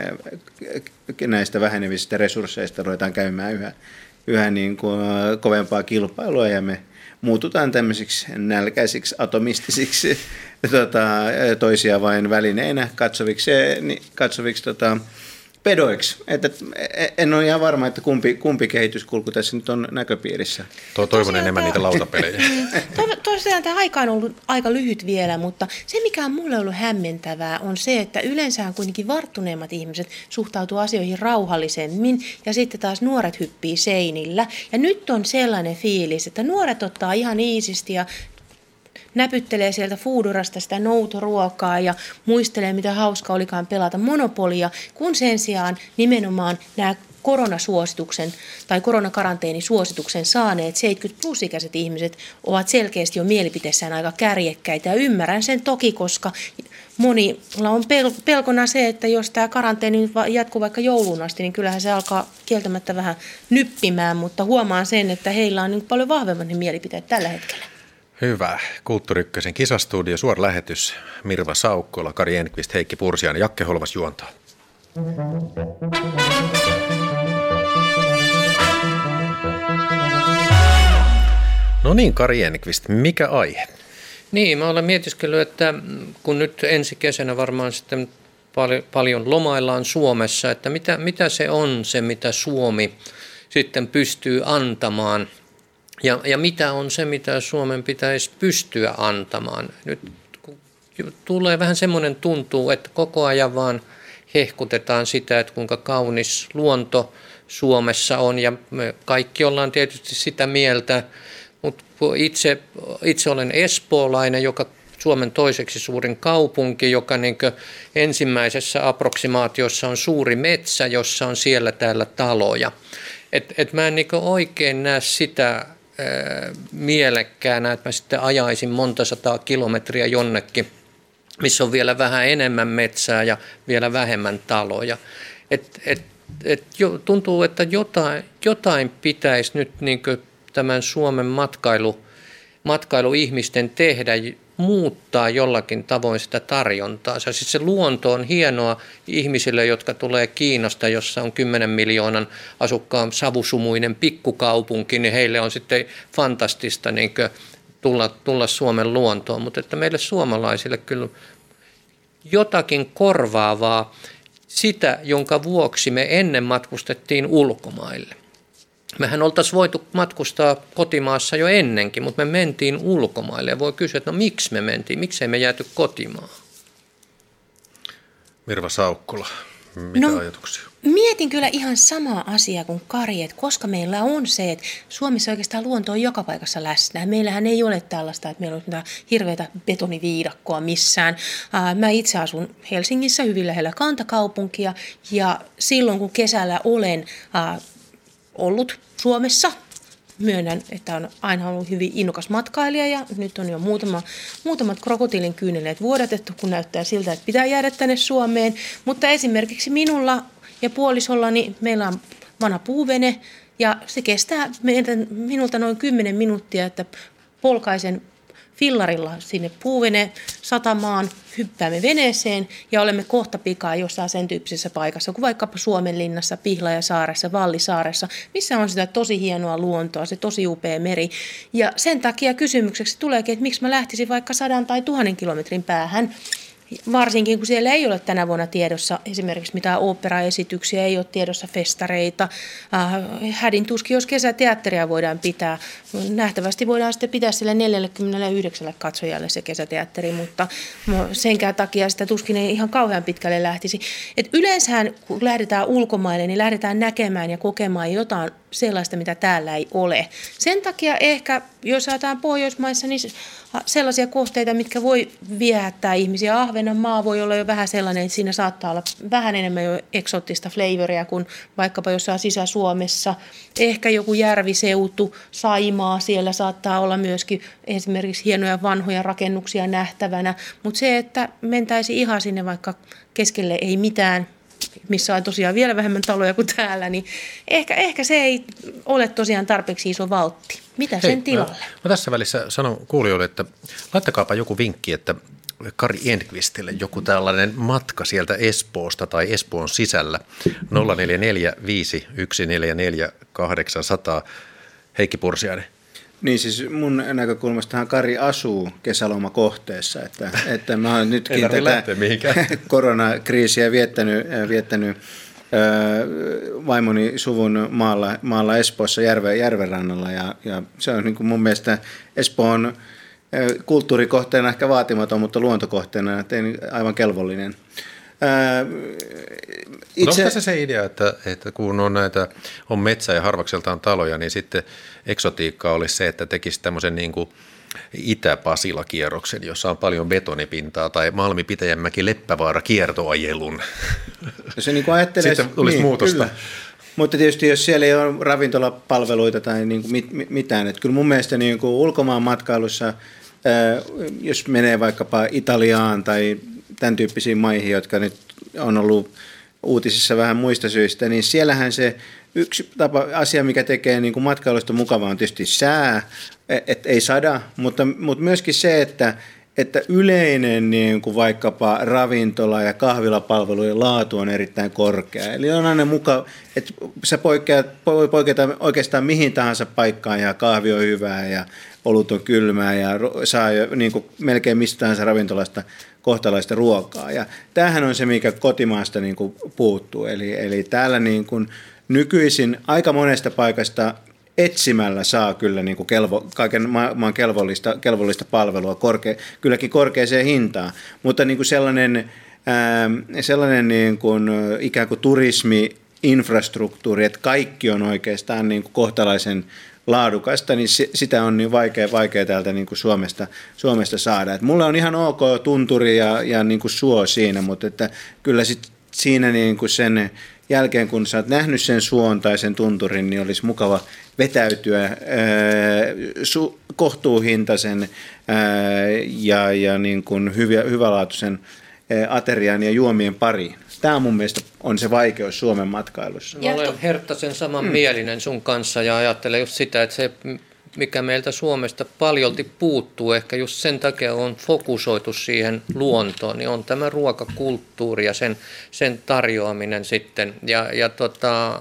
näistä vähenevistä resursseista ruvetaan käymään yhä, yhä niin kuin kovempaa kilpailua ja me muututaan tämmöisiksi nälkäisiksi, atomistisiksi tota, toisia vain välineinä katsoviksi, katsoviksi tota, pedoiksi. Että en ole ihan varma, että kumpi, kumpi kehityskulku tässä nyt on näköpiirissä. Tuo toivon enemmän niitä lautapelejä. Tosiaan tämä aika on ollut aika lyhyt vielä, mutta se mikä on mulle ollut hämmentävää on se, että yleensä kuitenkin varttuneemmat ihmiset suhtautuu asioihin rauhallisemmin ja sitten taas nuoret hyppii seinillä. Ja nyt on sellainen fiilis, että nuoret ottaa ihan iisisti ja näpyttelee sieltä foodurasta sitä noutoruokaa ja muistelee, mitä hauska olikaan pelata Monopolia, kun sen sijaan nimenomaan nämä koronasuosituksen tai koronakaranteenisuosituksen saaneet seitsemänkymmentä plus ikäiset ihmiset ovat selkeästi jo mielipiteessään aika kärjekkäitä. Ja ymmärrän sen toki, koska monilla on pelkona se, että jos tämä karanteeni jatkuu vaikka jouluun asti, niin kyllähän se alkaa kieltämättä vähän nyppimään, mutta huomaan sen, että heillä on niin paljon vahvemmat ne mielipiteet tällä hetkellä. Hyvä. Kulttuuri Ykkösen kisastudio, suora lähetys. Mirva Saukkola, Kari Enqvist, Heikki Pursiainen, Jakke Holvas juontaa. No niin, Kari Enqvist, mikä aihe? Niin, mä olen mietiskellyt, että kun nyt ensi kesänä varmaan sitten paljon, paljon lomaillaan Suomessa, että mitä, mitä se on se, mitä Suomi sitten pystyy antamaan. Ja, ja mitä on se, mitä Suomen pitäisi pystyä antamaan? Nyt tulee vähän semmoinen tuntuu, että koko ajan vaan hehkutetaan sitä, että kuinka kaunis luonto Suomessa on. Ja me kaikki ollaan tietysti sitä mieltä, mutta itse, itse olen espoolainen, joka Suomen toiseksi suurin kaupunki, joka niin kuin ensimmäisessä approksimaatiossa on suuri metsä, jossa on siellä täällä taloja. Et, et mä en niin kuin oikein näe sitä mielekkäänä, että mä sitten ajaisin monta sataa kilometriä jonnekin, missä on vielä vähän enemmän metsää ja vielä vähemmän taloja. Et, et, et jo, tuntuu, että jotain, jotain pitäisi nyt niin kuin tämän Suomen matkailu, matkailuihmisten tehdä, muuttaa jollakin tavoin sitä tarjontaa. Siis se luonto on hienoa ihmisille, jotka tulee Kiinasta, jossa on kymmenen miljoonan asukkaan savusumuinen pikkukaupunki, niin heille on sitten fantastista niin kuin tulla, tulla Suomen luontoon. Mutta että meille suomalaisille kyllä jotakin korvaavaa sitä, jonka vuoksi me ennen matkustettiin ulkomaille. Mehän oltaisiin voitu matkustaa kotimaassa jo ennenkin, mutta me mentiin ulkomaille ja voi kysyä, että no miksi me mentiin, miksei me jääty kotimaan? Mirva Saukkola, mitä no, ajatuksia? Mietin kyllä ihan samaa asiaa kuin Kari, että koska meillä on se, että Suomessa oikeastaan luonto on joka paikassa läsnä. Meillähän ei ole tällaista, että meillä on mitään hirveätä betoniviidakkoa missään. Mä itse asun Helsingissä hyvin lähellä kantakaupunkia ja silloin kun kesällä olen ollut Suomessa. Myönnän, että on aina ollut hyvin innokas matkailija ja nyt on jo muutama, muutamat krokotiilin kyyneleet vuodatettu, kun näyttää siltä, että pitää jäädä tänne Suomeen. Mutta esimerkiksi minulla ja puolisollani meillä on vanha puuvene ja se kestää minulta noin kymmenen minuuttia, että polkaisen fillarilla sinne puuvene satamaan, hyppäämme veneeseen ja olemme kohta pikaa jossain sen tyyppisessä paikassa kuin vaikkapa Suomenlinnassa, Pihlajasaaressa, Vallisaaressa, missä on sitä tosi hienoa luontoa, se tosi upea meri. Ja sen takia kysymykseksi tuleekin, että miksi mä lähtisin vaikka sadan tai tuhannen kilometrin päähän varsinkin kun siellä ei ole tänä vuonna tiedossa esimerkiksi mitään oopperaesityksiä, ei ole tiedossa festareita. Hädin tuskin, jos kesäteatteria voidaan pitää. Nähtävästi voidaan sitten pitää sille neljäkymmentäyhdeksän katsojalle se kesäteatteri, mutta senkään takia sitä tuskin ei ihan kauhean pitkälle lähtisi. Et yleensähän kun lähdetään ulkomaille, niin lähdetään näkemään ja kokemaan jotain sellaista, mitä täällä ei ole. Sen takia ehkä, jos ajatellaan Pohjoismaissa, niin sellaisia kohteita, mitkä voi viehättää ihmisiä. Ahvenanmaa voi olla jo vähän sellainen, että siinä saattaa olla vähän enemmän jo eksoottista flavoria kuin vaikkapa jossain Sisä-Suomessa. Ehkä joku järviseutu, Saimaa, siellä saattaa olla myöskin esimerkiksi hienoja vanhoja rakennuksia nähtävänä. Mutta se, että mentäisiin ihan sinne vaikka keskelle ei mitään, missä on tosiaan vielä vähemmän taloja kuin täällä, niin ehkä, ehkä se ei ole tosiaan tarpeeksi iso valtti. Mitä sen Hei, tilalle? Mä, mä tässä välissä sanon kuulijoille, että laittakaapa joku vinkki, että Kari Enqvistille joku tällainen matka sieltä Espoosta tai Espoon sisällä nolla neljä neljä viisi yksi neljä neljä kahdeksan nolla nolla. Heikki Pursiainen. Niin siis mun näkökulmastahan Kari asuu kesälomakohteessa, että, että mä oon nytkin tätä koronakriisiä viettänyt, viettänyt vaimoni suvun maalla, maalla Espoossa järven, järvenrannalla ja, ja se on niin kuin mun mielestä Espoon kulttuurikohteena ehkä vaatimaton, mutta luontokohteena aivan kelvollinen. Itse... Onko se se idea, että, että kun on näitä on metsä ja harvakseltaan taloja, niin sitten eksotiikkaa olisi se, että tekisi tämmöisen niin kuin Itä-Pasila-kierroksen, jossa on paljon betonipintaa, tai Malmi-Pitäjänmäki-Leppävaara kiertoajelun. Se niin kuin ajattelee, sitten tulisi niin, muutosta. Kyllä. Mutta tietysti jos siellä ei ole ravintolapalveluita tai niin kuin mit, mit, mitään, että kyllä mun mielestä niin kuin ulkomaan matkailussa, ää, jos menee vaikkapa Italiaan tai tämän tyyppisiin maihin, jotka nyt on ollut uutisissa vähän muista syistä, niin siellähän se yksi tapa, asia, mikä tekee niin kuin matkailusta mukavaa, on tietysti sää, että ei sada, mutta, mutta myöskin se, että, että yleinen niin kuin vaikkapa ravintola- ja kahvilapalvelujen laatu on erittäin korkea. Eli on aina mukava, että sä poikkeat, poiketaan oikeastaan mihin tahansa paikkaan ja kahvi on hyvää ja olut on kylmää ja saa niin kuin melkein mistä tahansa ravintolasta kohtalaista ruokaa. Ja tämähän on se, mikä kotimaasta niin kuin puuttuu. Eli, eli täällä niin kuin nykyisin aika monesta paikasta etsimällä saa kyllä niin kuin kelvo, kaiken maan kelvollista, kelvollista palvelua, korke, kylläkin korkeaseen hintaan. Mutta niin kuin sellainen, ää, sellainen niin kuin ikään kuin turismi-infrastruktuuri, että kaikki on oikeastaan niin kuin kohtalaisen laadukasta, niin sitä on niin vaikea, vaikea täältä niin kuin Suomesta, Suomesta saada. Et mulle on ihan ok tunturi ja, ja niin kuin suo siinä, mutta että kyllä sit siinä niin kuin sen jälkeen, kun sä oot nähnyt sen suon tai sen tunturin, niin olisi mukava vetäytyä ää, su, kohtuuhintaisen ää, ja, ja niin kuin hyvä, hyvälaatuisen ää, aterian ja juomien pariin. Tämä mun mielestä on se vaikeus Suomen matkailussa. Mä olen Herttasen saman mm. mielinen sun kanssa ja ajattelen just sitä, että se, mikä meiltä Suomesta paljolti puuttuu, ehkä just sen takia on fokusoitu siihen luontoon, niin on tämä ruokakulttuuri ja sen, sen tarjoaminen sitten. Ja, ja tota,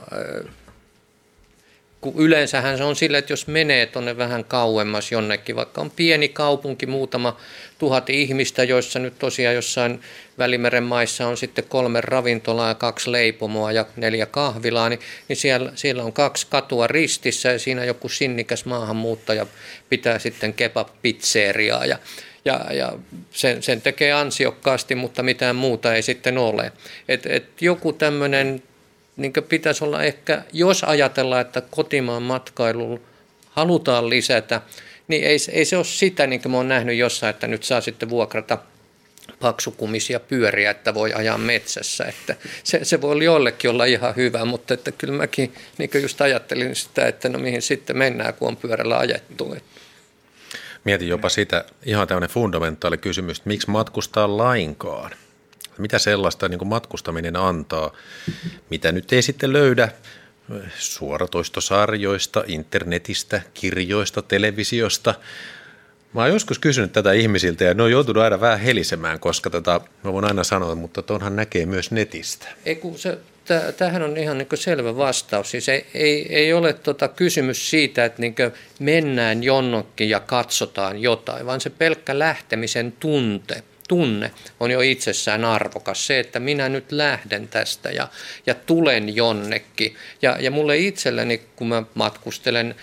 kun yleensähän se on sillä, että jos menee tuonne vähän kauemmas jonnekin, vaikka on pieni kaupunki, muutama tuhat ihmistä, joissa nyt tosiaan jossain Välimeren maissa on sitten kolme ravintolaa ja kaksi leipomoa ja neljä kahvilaa, niin, niin siellä, siellä on kaksi katua ristissä ja siinä joku sinnikäs maahanmuuttaja pitää sitten kebab-pizzeriaa ja, ja, ja sen, sen tekee ansiokkaasti, mutta mitään muuta ei sitten ole. Et, et joku tämmöinen niin pitäisi olla ehkä, jos ajatellaan, että kotimaan matkailulla halutaan lisätä, niin ei, ei se ole sitä, niin kuin mä oon nähnyt jossain, että nyt saa sitten vuokrata paksukumisia pyöriä, että voi ajaa metsässä. Että se, se voi jollekin olla ihan hyvä, mutta että kyllä mäkin niin just ajattelin sitä, että no mihin sitten mennään, kun on pyörällä ajettu. Mietin jopa sitä ihan tämmöinen fundamentaali kysymys, että miksi matkustaa lainkaan? Mitä sellaista niin kuin matkustaminen antaa, mitä nyt ei sitten löydä suoratoistosarjoista, internetistä, kirjoista, televisiosta. Mä oon joskus kysynyt tätä ihmisiltä ja ne on joutunut aina vähän helisemään, koska tätä, mä voin aina sanoa, mutta tuonhan näkee myös netistä. Ei, kun se, tämähän on ihan niin kuin selvä vastaus. Siis ei, ei, ei ole tota kysymys siitä, että niin kuin mennään jonnekin ja katsotaan jotain, vaan se pelkkä lähtemisen tunte tunne on jo itsessään arvokas. Se, että minä nyt lähden tästä ja, ja tulen jonnekin. Ja, ja mulle itselleni, kun mä matkustelen,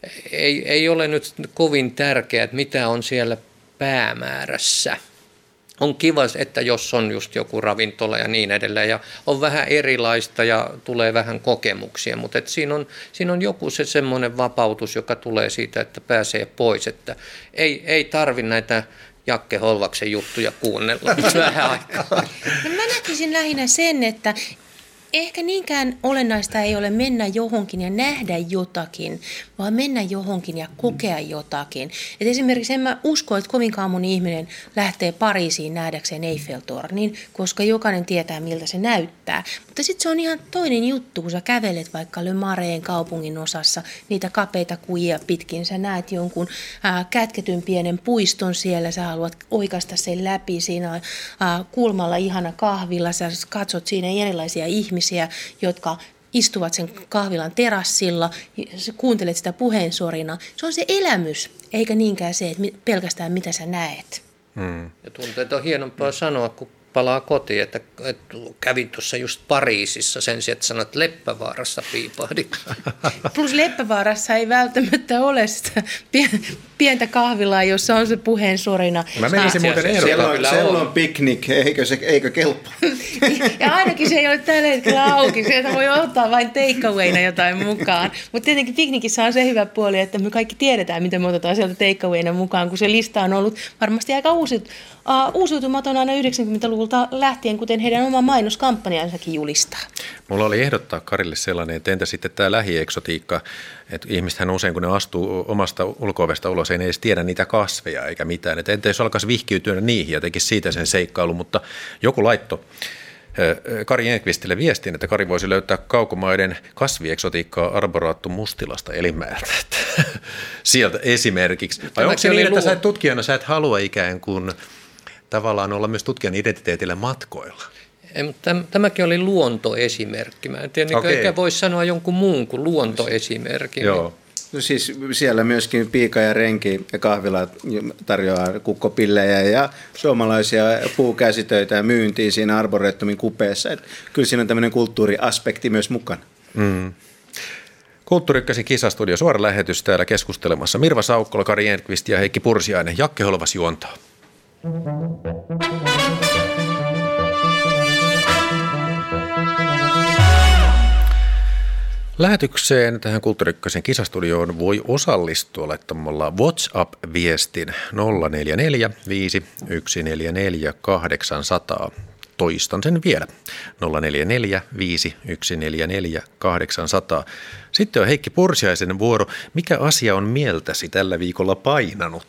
ei, ei ole nyt kovin tärkeää, että mitä on siellä päämäärässä. On kiva, että jos on just joku ravintola ja niin edelleen, ja on vähän erilaista ja tulee vähän kokemuksia, mutta et siinä, on, siinä on joku se semmoinen vapautus, joka tulee siitä, että pääsee pois, että ei, ei tarvi näitä Jakke Holvaksen juttuja kuunnella vähän aikaa. No mä näkisin lähinnä sen, että ehkä niinkään olennaista ei ole mennä johonkin ja nähdä jotakin, vaan mennä johonkin ja kokea jotakin. Et esimerkiksi en mä usko, että kovinkaan moni ihminen lähtee Pariisiin nähdäkseen Eiffel-tornin, koska jokainen tietää, miltä se näyttää. Mutta sitten se on ihan toinen juttu, kun sä kävelet vaikka Le Marais kaupungin osassa niitä kapeita kujia pitkin. Sä näet jonkun ää, kätketyn pienen puiston siellä, sä haluat oikaista sen läpi. Siinä on ää, kulmalla ihana kahvilla, sä katsot siinä erilaisia ihmisiä, jotka istuvat sen kahvilan terassilla, kuuntelet sitä puheensorina. Se on se elämys, eikä niinkään se, että pelkästään mitä sä näet. Hmm. Ja tuntuu, että on hienompaa sanoa, kun palaa kotiin, että, että kävin tuossa just Pariisissa sen sijaan, että sanoit Leppävaarassa piipahdin. Plus Leppävaarassa ei välttämättä ole sitä pientä kahvilaa, jossa on se puheen sorina. Mä menisin muuten ehdottaa. Siellä on, on piknik, eikö, se, eikö kelpaa? Ja ainakin se ei ole tällä hetkellä auki, sieltä voi ottaa vain takeawayna jotain mukaan. Mutta tietenkin piknikissä on se hyvä puoli, että me kaikki tiedetään, miten me otetaan sieltä takeawayna mukaan, kun se lista on ollut varmasti aika uusi. Uh, uusiutumaton aina yhdeksänkymmentäluvulta lähtien, kuten heidän oma mainoskampanjansakin julistaa. Mulla oli ehdottaa Karille sellainen, että entä sitten tämä lähieksotiikka, että ihmisethän usein kun ne astuu omasta ulko-ovesta ulos, ei ne edes tiedä niitä kasveja eikä mitään. Että entä jos alkaisi vihkiytyä niihin ja tekisi siitä sen seikkailu, mutta joku laitto Kari Enqvistille viestin, että Kari voisi löytää kaukomaiden kasvieksotiikkaa Arboraattu Mustilasta Elimäeltä. Sieltä esimerkiksi. Vai onko se niin, että sä et tutkijana sä et halua ikään kuin tavallaan olla myös tutkijan identiteetillä matkoilla? Tämäkin oli luontoesimerkki. Mä en tiedä, okay. Eikä voisi sanoa jonkun muun kuin luontoesimerkki. Joo. No siis siellä myöskin Piika ja Renki ja kahvila tarjoaa kukkopillejä ja suomalaisia puukäsitöitä myyntiin siinä Arboretumin kupeessa. Että kyllä siinä on tämmöinen kulttuuriaspekti myös mukana. Mm. Kulttuuri Ykkösen kisastudio, suora lähetys täällä keskustelemassa. Mirva Saukkola, Kari Enqvist ja Heikki Pursiainen. Jakke Holvas juontaa. Lähetykseen tähän Kulttuuri Ykkösen kisastudioon voi osallistua laittamalla WhatsApp-viestin nolla neljä neljä viisi yksi neljä neljä kahdeksan nolla nolla. Toistan sen vielä. nolla neljä neljä viisi yksi neljä neljä kahdeksan nolla nolla. Sitten on Heikki Pursiaisen vuoro. Mikä asia on mieltäsi tällä viikolla painanut?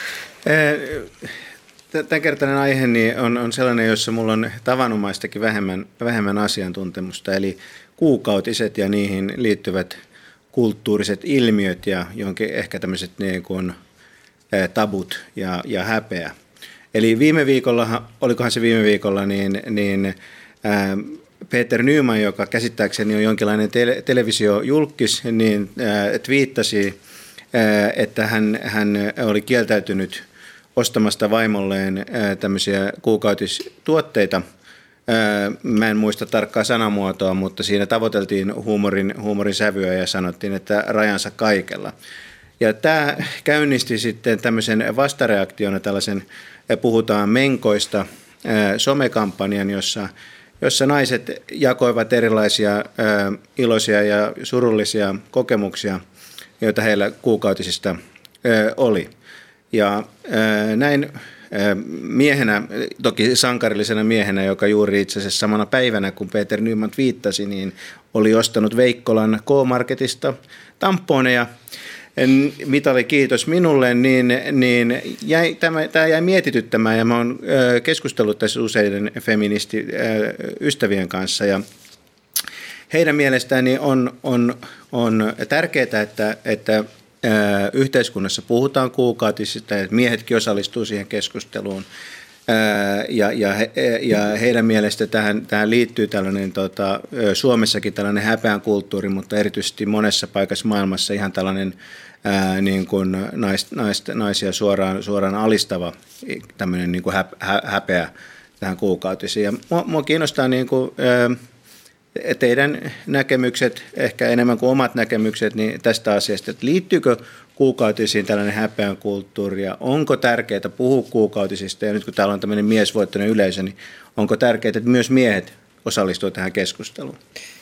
Tämänkertainen aihe niin on, on sellainen, jossa mulla on tavanomaistakin vähemmän, vähemmän asiantuntemusta, eli kuukautiset ja niihin liittyvät kulttuuriset ilmiöt ja jonkin ehkä tämmöiset niin kuin tabut ja, ja häpeä. Eli viime viikolla, olikohan se viime viikolla, niin, niin ää, Peter Nyman, joka käsittääkseni on jonkinlainen tele, televisiojulkis, niin ää, twiittasi, ää, että hän, hän oli kieltäytynyt ostamasta vaimolleen ää, tämmöisiä kuukautistuotteita. Ää, mä en muista tarkkaa sanamuotoa, mutta siinä tavoiteltiin huumorin, huumorin sävyä ja sanottiin, että rajansa kaikella. Ja tämä käynnisti sitten tämmöisen vastareaktiona tällaisen, puhutaan menkoista, ää, somekampanjan, jossa, jossa naiset jakoivat erilaisia ää, iloisia ja surullisia kokemuksia, joita heillä kuukautisista ää, oli. Ja ää, näin ää, miehenä, toki sankarillisena miehenä, joka juuri itse asiassa samana päivänä, kun Peter Nyman viittasi, niin oli ostanut Veikkolan K-Marketista tamponeja. Mitali kiitos minulle, niin, niin jäi, tämä, tämä jäi mietityttämään ja mä oon keskustellut tässä useiden feministiystävien kanssa ja heidän mielestään niin on, on, on tärkeää, että, että yhteiskunnassa puhutaan kuukautisista, että miehetkin osallistuu siihen keskusteluun ja, ja, he, ja heidän mielestä tähän, tähän liittyy tällainen tota, Suomessakin tällainen häpeän kulttuuri, mutta erityisesti monessa paikassa maailmassa ihan tällainen ää, niin kuin nais, nais, naisia suoraan, suoraan alistava tämmöinen niin kuin hä, hä, häpeä tähän kuukautisiin. Ja mua, mua kiinnostaa niin kuin, ää, teidän näkemykset, ehkä enemmän kuin omat näkemykset niin tästä asiasta, että liittyykö kuukautisiin tällainen häpeän kulttuuri ja onko tärkeää puhua kuukautisista, ja nyt kun täällä on tämmöinen miesvoittoinen yleisö, niin onko tärkeää, että myös miehet osallistuvat tähän keskusteluun?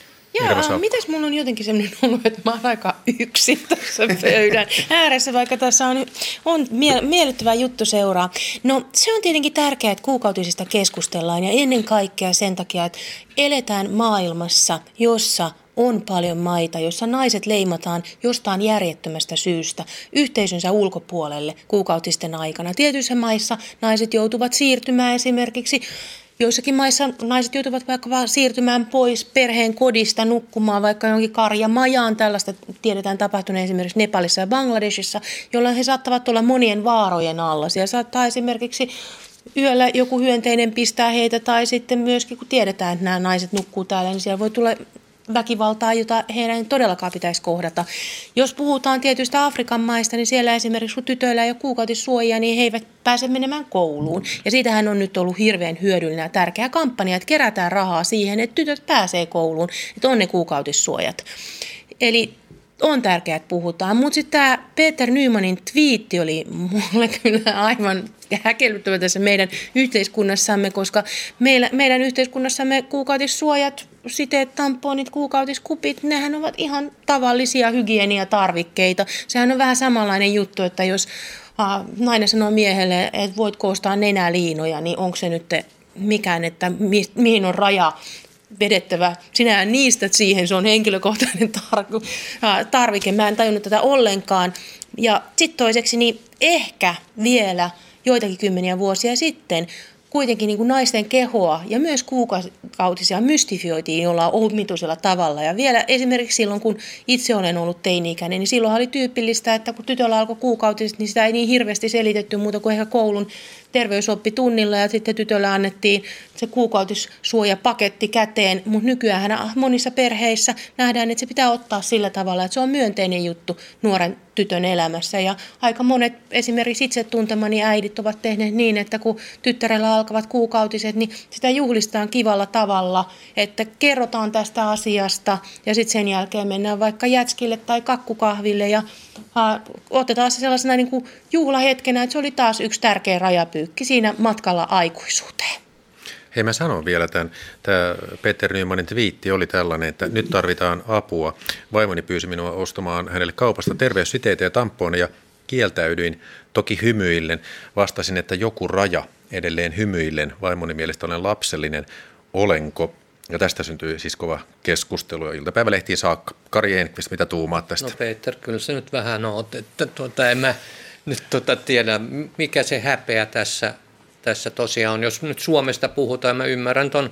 Jaa, mitäs mulla on jotenkin sellainen olo, että mä oon aika yksin tässä pöydän ääressä, vaikka tässä on, on mie- miellyttävä juttu seuraa. No se on tietenkin tärkeää, että kuukautisista keskustellaan ja ennen kaikkea sen takia, että eletään maailmassa, jossa on paljon maita, jossa naiset leimataan jostain järjettömästä syystä yhteisönsä ulkopuolelle kuukautisten aikana. Tietyissä maissa naiset joutuvat siirtymään esimerkiksi. Joissakin maissa naiset joutuvat vaikka vaan siirtymään pois perheen kodista nukkumaan vaikka jonkin karjamajaan. Tällaista tiedetään tapahtuneen esimerkiksi Nepalissa ja Bangladeshissa, jolloin he saattavat olla monien vaarojen alla. Siellä saattaa esimerkiksi yöllä joku hyönteinen pistää heitä tai sitten myöskin kun tiedetään, että nämä naiset nukkuu täällä, niin siellä voi tulla väkivaltaa, jota heidän ei todellakaan pitäisi kohdata. Jos puhutaan tietyistä Afrikan maista, niin siellä esimerkiksi kun tytöillä ei ole kuukautissuojia, niin he eivät pääse menemään kouluun. Ja siitähän on nyt ollut hirveän hyödyllinen ja tärkeä kampanja, että kerätään rahaa siihen, että tytöt pääsee kouluun, että on ne kuukautissuojat. Eli on tärkeää, että puhutaan. Mutta sitten tämä Peter Nymanin twiitti oli mulle kyllä aivan häkellyttävä tässä meidän yhteiskunnassamme, koska meillä, meidän yhteiskunnassamme kuukautissuojat, siteet, tamponit, kuukautiskupit, nehän ovat ihan tavallisia hygieniatarvikkeita. Sehän on vähän samanlainen juttu, että jos äh, nainen sanoo miehelle, että voit koostaa nenäliinoja, niin onko se nyt mikään, että mi- mihin on raja vedettävä. Sinähän niistät siihen, se on henkilökohtainen tar- äh, tarvike. Mä en tajunnut tätä ollenkaan. Ja sitten toiseksi, niin ehkä vielä joitakin kymmeniä vuosia sitten kuitenkin niin kuin naisten kehoa ja myös kuukautisia mystifioitiin jollain omituisella tavalla. Ja vielä esimerkiksi silloin, kun itse olen ollut teini-ikäinen, niin silloin oli tyypillistä, että kun tytöllä alkoi kuukautiset, niin sitä ei niin hirveästi selitetty muuta kuin ehkä koulun terveysoppitunnilla ja sitten tytölle annettiin se kuukautissuojapaketti käteen, mutta nykyään monissa perheissä nähdään, että se pitää ottaa sillä tavalla, että se on myönteinen juttu nuoren tytön elämässä. Ja aika monet esimerkiksi itse tuntemani äidit ovat tehneet niin, että kun tyttärellä alkavat kuukautiset, niin sitä juhlistetaan kivalla tavalla, että kerrotaan tästä asiasta ja sitten sen jälkeen mennään vaikka jätskille tai kakkukahville ja äh, otetaan se sellaisena niin kuin juhlahetkenä, että se oli taas yksi tärkeä rajapyykki siinä matkalla aikuisuuteen. Hei, mä sanon vielä tämän. Tämä Peter Nymanin twiitti oli tällainen, että nyt tarvitaan apua. Vaimoni pyysi minua ostamaan hänelle kaupasta terveyssiteitä ja tamponeja. Kieltäydyin, toki hymyillen. Vastasin, että joku raja, edelleen hymyillen. Vaimoni mielestä olen lapsellinen. Olenko? Ja tästä syntyi siis kova keskustelu. Iltapäivälehtiin saakka. Kari Enqvist, mitä tuumaat tästä? No Peter, kyllä se nyt vähän oot. Että tuota, en mä nyt tuota tiedä, mikä se häpeä tässä Tässä tosiaan on, jos nyt Suomesta puhutaan, mä ymmärrän ton,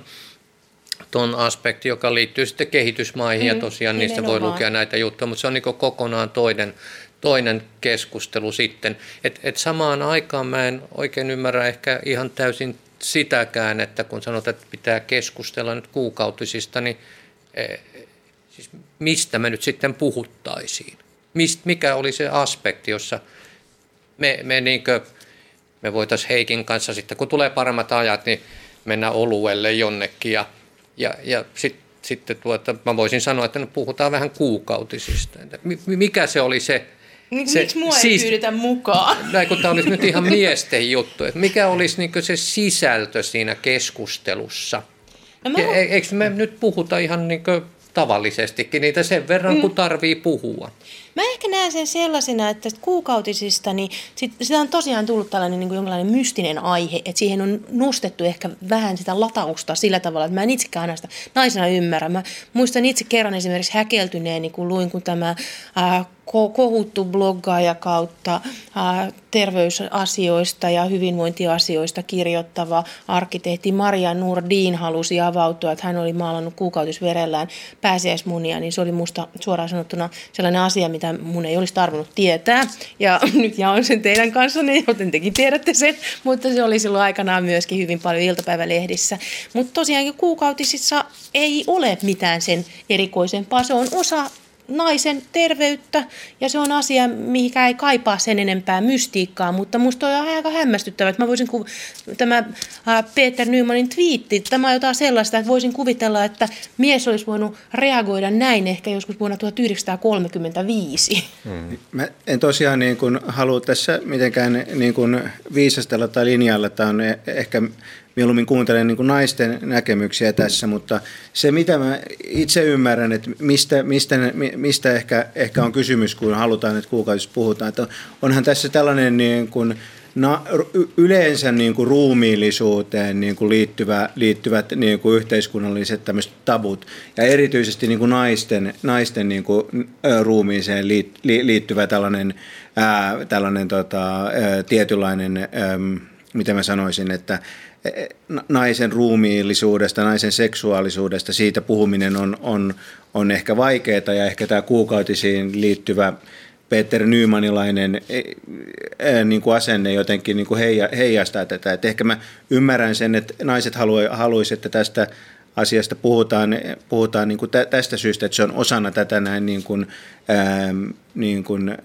ton aspekti, joka liittyy sitten kehitysmaihin, mm, ja tosiaan niistä voi lukea näitä juttuja, mutta se on niin kuin kokonaan toinen, toinen keskustelu sitten. Et, et samaan aikaan mä en oikein ymmärrä ehkä ihan täysin sitäkään, että kun sanotaan, että pitää keskustella nyt kuukautisista, niin eh, siis mistä me nyt sitten puhuttaisiin? Mist, mikä oli se aspekti, jossa me, me niinkö Me voitaisiin Heikin kanssa sitten, kun tulee paremmat ajat, niin mennä oluelle jonnekin. Ja, ja, ja sitten sit, tuota, mä voisin sanoa, että nyt puhutaan vähän kuukautisista. Mikä se oli se? se Miksi mua ei siis, pyydetä mukaan? Näin, kun tämä olisi nyt ihan miesten juttu. Että mikä olisi niin se sisältö siinä keskustelussa? No mä... e, eikö me nyt puhuta ihan niin tavallisestikin niitä sen verran, mm. kun tarvii puhua? Mä ehkä näen sen sellaisena, että kuukautisista, niin sit, sitä on tosiaan tullut tällainen niin kuin jonkinlainen mystinen aihe, että siihen on nostettu ehkä vähän sitä latausta sillä tavalla, että mä en itsekään aina sitä naisena ymmärrä. Mä muistan itse kerran esimerkiksi häkeltyneeni, kun luin, kun tämä ää, kohuttu bloggaaja kautta ää, terveysasioista ja hyvinvointiasioista kirjoittava arkkitehti Maria Nurdin halusi avautua, että hän oli maalannut kuukautisverellään pääsiäismunia, niin se oli musta suoraan sanottuna sellainen asia, mitä mun ei olisi tarvinnut tietää. Ja nyt jaon sen teidän kanssanne, joten tekin tiedätte sen, mutta se oli silloin aikanaan myöskin hyvin paljon iltapäivälehdissä. Mutta tosiaankin kuukautisissa ei ole mitään sen erikoisempaa. Se on osa naisen terveyttä ja se on asia, mikä ei kaipaa sen enempää mystiikkaa, mutta musta on aika hämmästyttävää, että mä voisin kuv... tämä Peter Nymanin twiitti, tämä on jotain sellaista, että voisin kuvitella, että mies olisi voinut reagoida näin ehkä joskus vuonna tuhatyhdeksänsataakolmekymmentäviisi. Hmm. Mä en tosiaan niin kuin halua tässä mitenkään niin kuin viisastella tai linjalla, tämä on ehkä mieluummin kuuntelen niin kuin naisten näkemyksiä tässä, mutta se mitä mä itse ymmärrän, että mistä, mistä, mistä ehkä, ehkä on kysymys, kun halutaan, että kuukautisista puhutaan, että onhan tässä tällainen niin kuin na, yleensä niin kuin ruumiillisuuteen niin kuin liittyvä, liittyvät niin kuin yhteiskunnalliset tämmöiset tabut ja erityisesti niin kuin naisten, naisten niin kuin ruumiiseen liittyvä tällainen, ää, tällainen tota, ää, tietynlainen, ää, mitä mä sanoisin, että naisen ruumiillisuudesta, naisen seksuaalisuudesta, siitä puhuminen on, on, on ehkä vaikeaa ja ehkä tämä kuukautisiin liittyvä Peter Nymanilainen niin kuin asenne jotenkin niin kuin heija, heijastaa tätä. Et ehkä mä ymmärrän sen, että naiset haluaisivat, että tästä asiasta puhutaan, puhutaan niin kuin tästä syystä, että se on osana tätä näin niin kuin, ää, niin kuin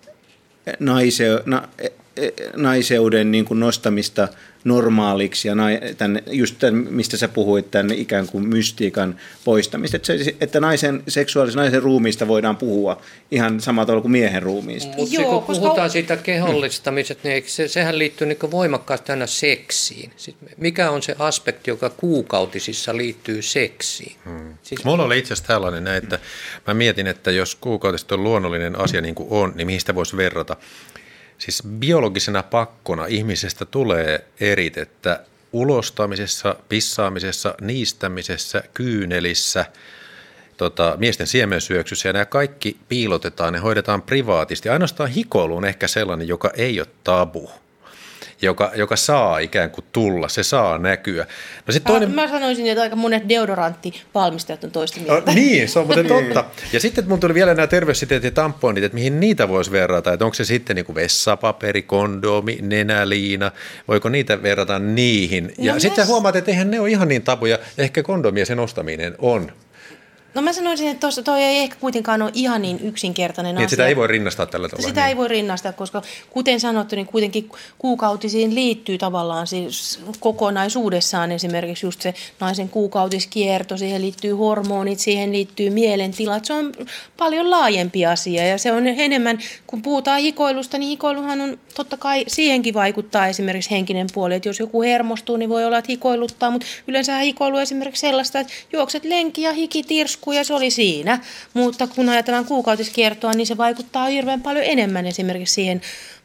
naise, na, naiseuden niin kuin nostamista normaaliksi ja tämän, just tämän, mistä sä puhuit, tämän ikään kuin mystiikan poistamista, että, se, että naisen, seksuaalisen naisen ruumiista voidaan puhua ihan samalla tavalla kuin miehen ruumiista. Mutta kun koska... puhutaan siitä kehollistamisesta, niin se, sehän liittyy niin voimakkaasti aina seksiin. Sitten mikä on se aspekti, joka kuukautisissa liittyy seksiin? Hmm. Siis... Mulla oli itse asiassa tällainen, että mä mietin, että jos kuukautiset on luonnollinen asia niin kuin on, niin mihin sitä voisi verrata. Siis biologisena pakkona ihmisestä tulee eritettä ulostamisessa, pissaamisessa, niistämisessä, kyynelissä, tota, miesten siemensyöksyssä ja nämä kaikki piilotetaan ja hoidetaan privaatisti. Ainoastaan hikoilu on ehkä sellainen, joka ei ole tabu. Joka, joka saa ikään kuin tulla, se saa näkyä. No sit toinen... Mä sanoisin, että aika monet deodoranttivalmistajat on toista mieltä. No, niin, se on muuten totta. Ja sitten mun tuli vielä nämä terveyssiteet ja tamponit, että mihin niitä voisi verrata. Että onko se sitten niin kuin vessapaperi, kondomi, nenäliina, voiko niitä verrata niihin? Ja no sitten mes... huomaat, että eihän ne ole ihan niin tabuja, ehkä kondomia sen ostaminen on. No mä sanoisin, että tuossa toi ei ehkä kuitenkaan ole ihan niin yksinkertainen niin, asia. Sitä ei voi rinnastaa tällä tavalla. Sitä niin. ei voi rinnastaa, koska kuten sanottu, niin kuitenkin kuukautisiin liittyy tavallaan siis kokonaisuudessaan esimerkiksi just se naisen kuukautiskierto, siihen liittyy hormonit, siihen liittyy mielentilat. Se on paljon laajempi asia ja se on enemmän, kun puhutaan hikoilusta, niin hikoiluhan on totta kai siihenkin vaikuttaa esimerkiksi henkinen puoli. Että jos joku hermostuu, niin voi olla, että hikoiluttaa, mutta yleensä hikoilu on esimerkiksi sellaista, että juokset lenki ja hiki tirskuu ja se oli siinä. Mutta kun ajatellaan kuukautiskiertoa, niin se vaikuttaa hirveän paljon enemmän esimerkiksi siihen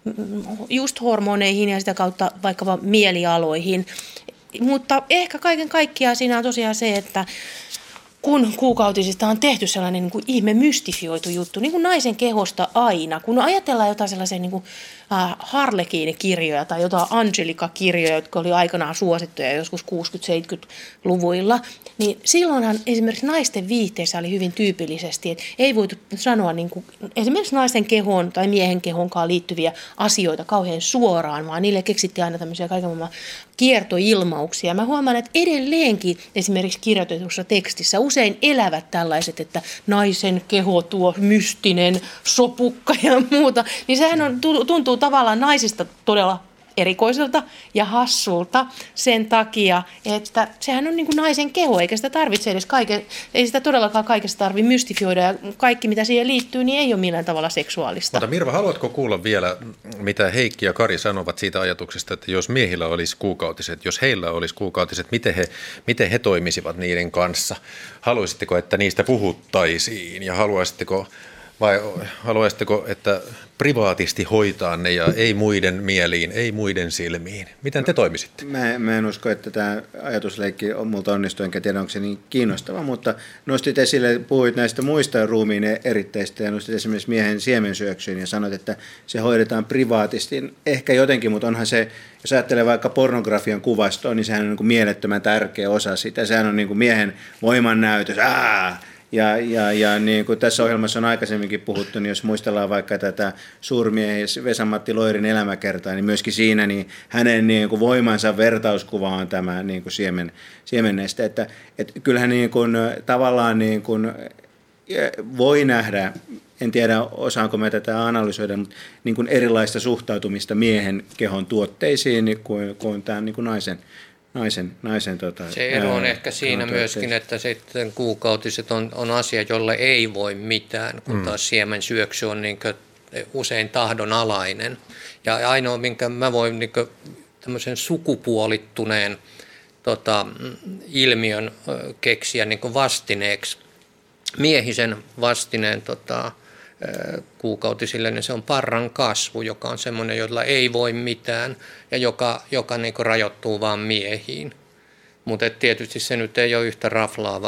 just hormoneihin ja sitä kautta vaikkapa mielialoihin. Mutta ehkä kaiken kaikkiaan siinä on tosiaan se, että kun kuukautisista on tehty sellainen niin kuin ihme mystifioitu juttu, niin kuin naisen kehosta aina, kun ajatellaan jotain sellaisia niin kuin äh, Harlekiini-kirjoja tai jotain Angelika-kirjoja, jotka oli aikanaan suosittuja joskus kuusikymmentä-seitsemänkymmentäluvuilla, niin silloinhan esimerkiksi naisten viihteessä oli hyvin tyypillisesti, että ei voitu sanoa niin kuin, esimerkiksi naisen kehoon tai miehen kehonkaan liittyviä asioita kauhean suoraan, vaan niille keksittiin aina tämmöisiä kaiken maailman kiertoilmauksia. Mä huomaan, että edelleenkin esimerkiksi kirjoitetussa tekstissä usein elävät tällaiset, että naisen keho tuo mystinen sopukka ja muuta, niin sehän on, tuntuu tavallaan naisista todella erikoiselta ja hassulta sen takia, että sehän on niin kuin naisen keho, eikä sitä tarvitse edes kaiken, ei sitä todellakaan kaikesta tarvitse mystifioida ja kaikki mitä siihen liittyy, niin ei ole millään tavalla seksuaalista. Mutta Mirva, haluatko kuulla vielä, mitä Heikki ja Kari sanovat siitä ajatuksesta, että jos miehillä olisi kuukautiset, jos heillä olisi kuukautiset, miten he, miten he toimisivat niiden kanssa? Haluaisitteko, että niistä puhuttaisiin ja haluaisitteko vai haluaisitteko, että privaatisti hoitaa ne ja ei muiden mieliin, ei muiden silmiin? Miten te toimisitte? Mä, mä en usko, että tämä ajatusleikki on multa onnistu, enkä tiedä, onko se niin kiinnostava, mutta nostit esille, puhuit näistä muista ruumiin eritteistä ja nostit esimerkiksi miehen siemensyöksyyn ja sanoit, että se hoidetaan privaatisti. Ehkä jotenkin, mutta onhan se, jos ajattelee vaikka pornografian kuvastoa, niin sehän on niin kuin mielettömän tärkeä osa sitä. Sehän on niin kuin miehen voimannäytös. Aa! Ja, ja, ja niin kuin tässä ohjelmassa on aikaisemminkin puhuttu, niin jos muistellaan vaikka tätä suurmiehen Vesa-Matti Loirin elämäkertaa, niin myöskin siinä niin hänen niin kuin voimansa vertauskuva on tämä niin kuin siemen, siemenneste. Että, että kyllähän niin kuin, tavallaan niin kuin, voi nähdä, en tiedä osaanko mä tätä analysoida, mutta niin kuin erilaista suhtautumista miehen kehon tuotteisiin kuin, kuin tämän niin kuin naisen. Naisen, naisen, tota, se ero on ää, ehkä siinä myöskin, että sitten kuukautiset on, on asia, jolle ei voi mitään, kun mm. taas siemensyöksy on niin usein tahdonalainen. Ja ainoa, minkä mä voin niin tämmöisen sukupuolittuneen tota, ilmiön keksiä niin vastineeksi, miehisen vastineen tota, kuukautisille, niin se on parran kasvu, joka on semmoinen, jolla ei voi mitään ja joka, joka niin kuin rajoittuu vaan miehiin. Mutta tietysti se nyt ei ole yhtä raflaava.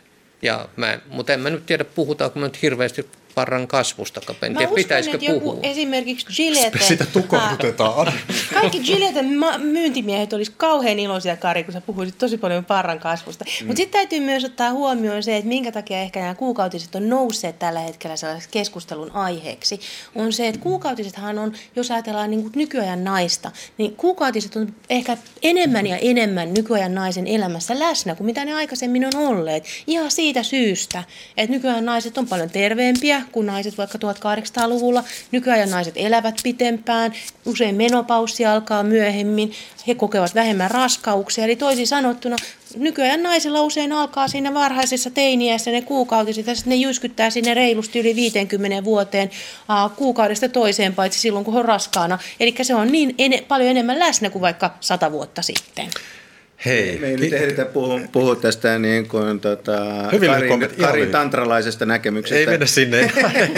Ja mä, mutta en mä nyt tiedä, puhutaanko me nyt hirveästi parran kasvustakaan. En tiedä, pitäisikö puhua. Esimerkiksi Gillette. Sitä tukahdutetaan. Kaikki Gilletten myyntimiehet olisi kauhean iloisia, Kari, kun sä puhuisit tosi paljon parran kasvusta. Mm. Mutta sitten täytyy myös ottaa huomioon se, että minkä takia ehkä nämä kuukautiset on nousseet tällä hetkellä sellaiseksi keskustelun aiheeksi. On se, että kuukautisethan on, jos ajatellaan niin kuin nykyajan naista, niin kuukautiset on ehkä enemmän ja enemmän nykyajan naisen elämässä läsnä kuin mitä ne aikaisemmin on olleet. Ihan siitä syystä, että nykyajan naiset on paljon terveempiä kuin naiset vaikka tuhatkahdeksansataaluvulla. Nykyajan naiset elävät pitempään, usein menopaussi alkaa myöhemmin, he kokevat vähemmän raskauksia. Eli toisin sanottuna nykyajan naisilla usein alkaa siinä varhaisessa teiniässä ne kuukautiset ja sitten ne jyskyttää sinne reilusti yli viiteenkymmeneen vuoteen uh, kuukaudesta toiseen, paitsi silloin kun on raskaana. Eli se on niin ene- paljon enemmän läsnä kuin vaikka sata vuotta sitten. Hei. Me ei nyt ehditä puhua, puhua tästä niin kuin, tota, Karin, Karin tantralaisesta näkemyksestä. Ei mennä sinne.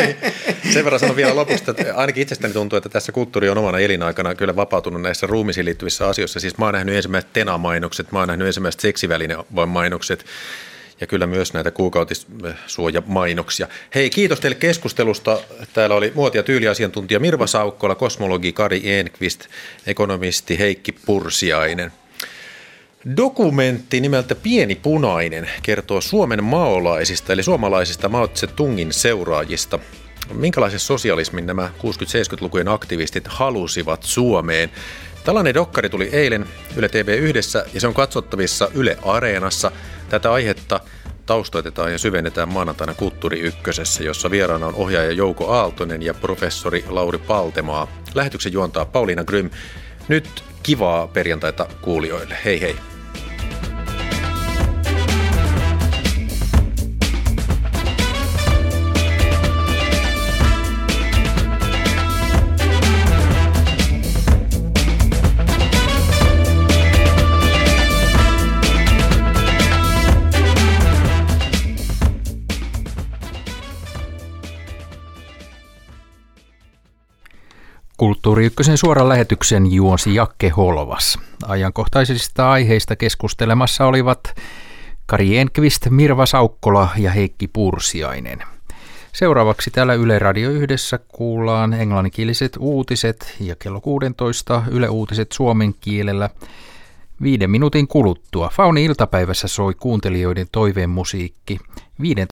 Sen verran sanon vielä lopuksi, että ainakin itsestäni tuntuu, että tässä kulttuuri on omana elinaikana kyllä vapautunut näissä ruumiisiin liittyvissä asioissa. Siis mä oon nähnyt ensimmäiset Tena-mainokset, mä oon nähnyt ensimmäiset seksivälinemainokset ja kyllä myös näitä kuukautissuojamainoksia. Hei, kiitos teille keskustelusta. Täällä oli muoti- ja tyyliasiantuntija Mirva Saukkola, kosmologi Kari Enqvist, ekonomisti Heikki Pursiainen. Dokumentti nimeltä Pieni Punainen kertoo Suomen maolaisista eli suomalaisista Mao Tse-tungin seuraajista. Minkälaisen sosialismin nämä kuusikymmentä-seitsemänkymmentälukujen aktivistit halusivat Suomeen? Tällainen dokkari tuli eilen Yle T V yhdessä ja se on katsottavissa Yle Areenassa. Tätä aihetta taustoitetaan ja syvennetään maanantaina Kulttuuri Ykkösessä, jossa vieraana on ohjaaja Jouko Aaltonen ja professori Lauri Paltemaa. Lähetyksen juontaa Pauliina Grym. Nyt kivaa perjantaita kuulijoille. Hei hei! Kulttuuri Ykkösen suoran lähetyksen juonsi Jakke Holvas. Ajankohtaisista aiheista keskustelemassa olivat Kari Enqvist, Mirva Saukkola ja Heikki Pursiainen. Seuraavaksi täällä Yle Radio yhdessä kuullaan englanninkieliset uutiset ja kello kuusitoista Yle Uutiset suomen kielellä. Viiden minuutin kuluttua Fauni iltapäivässä soi kuuntelijoiden toiveen musiikki.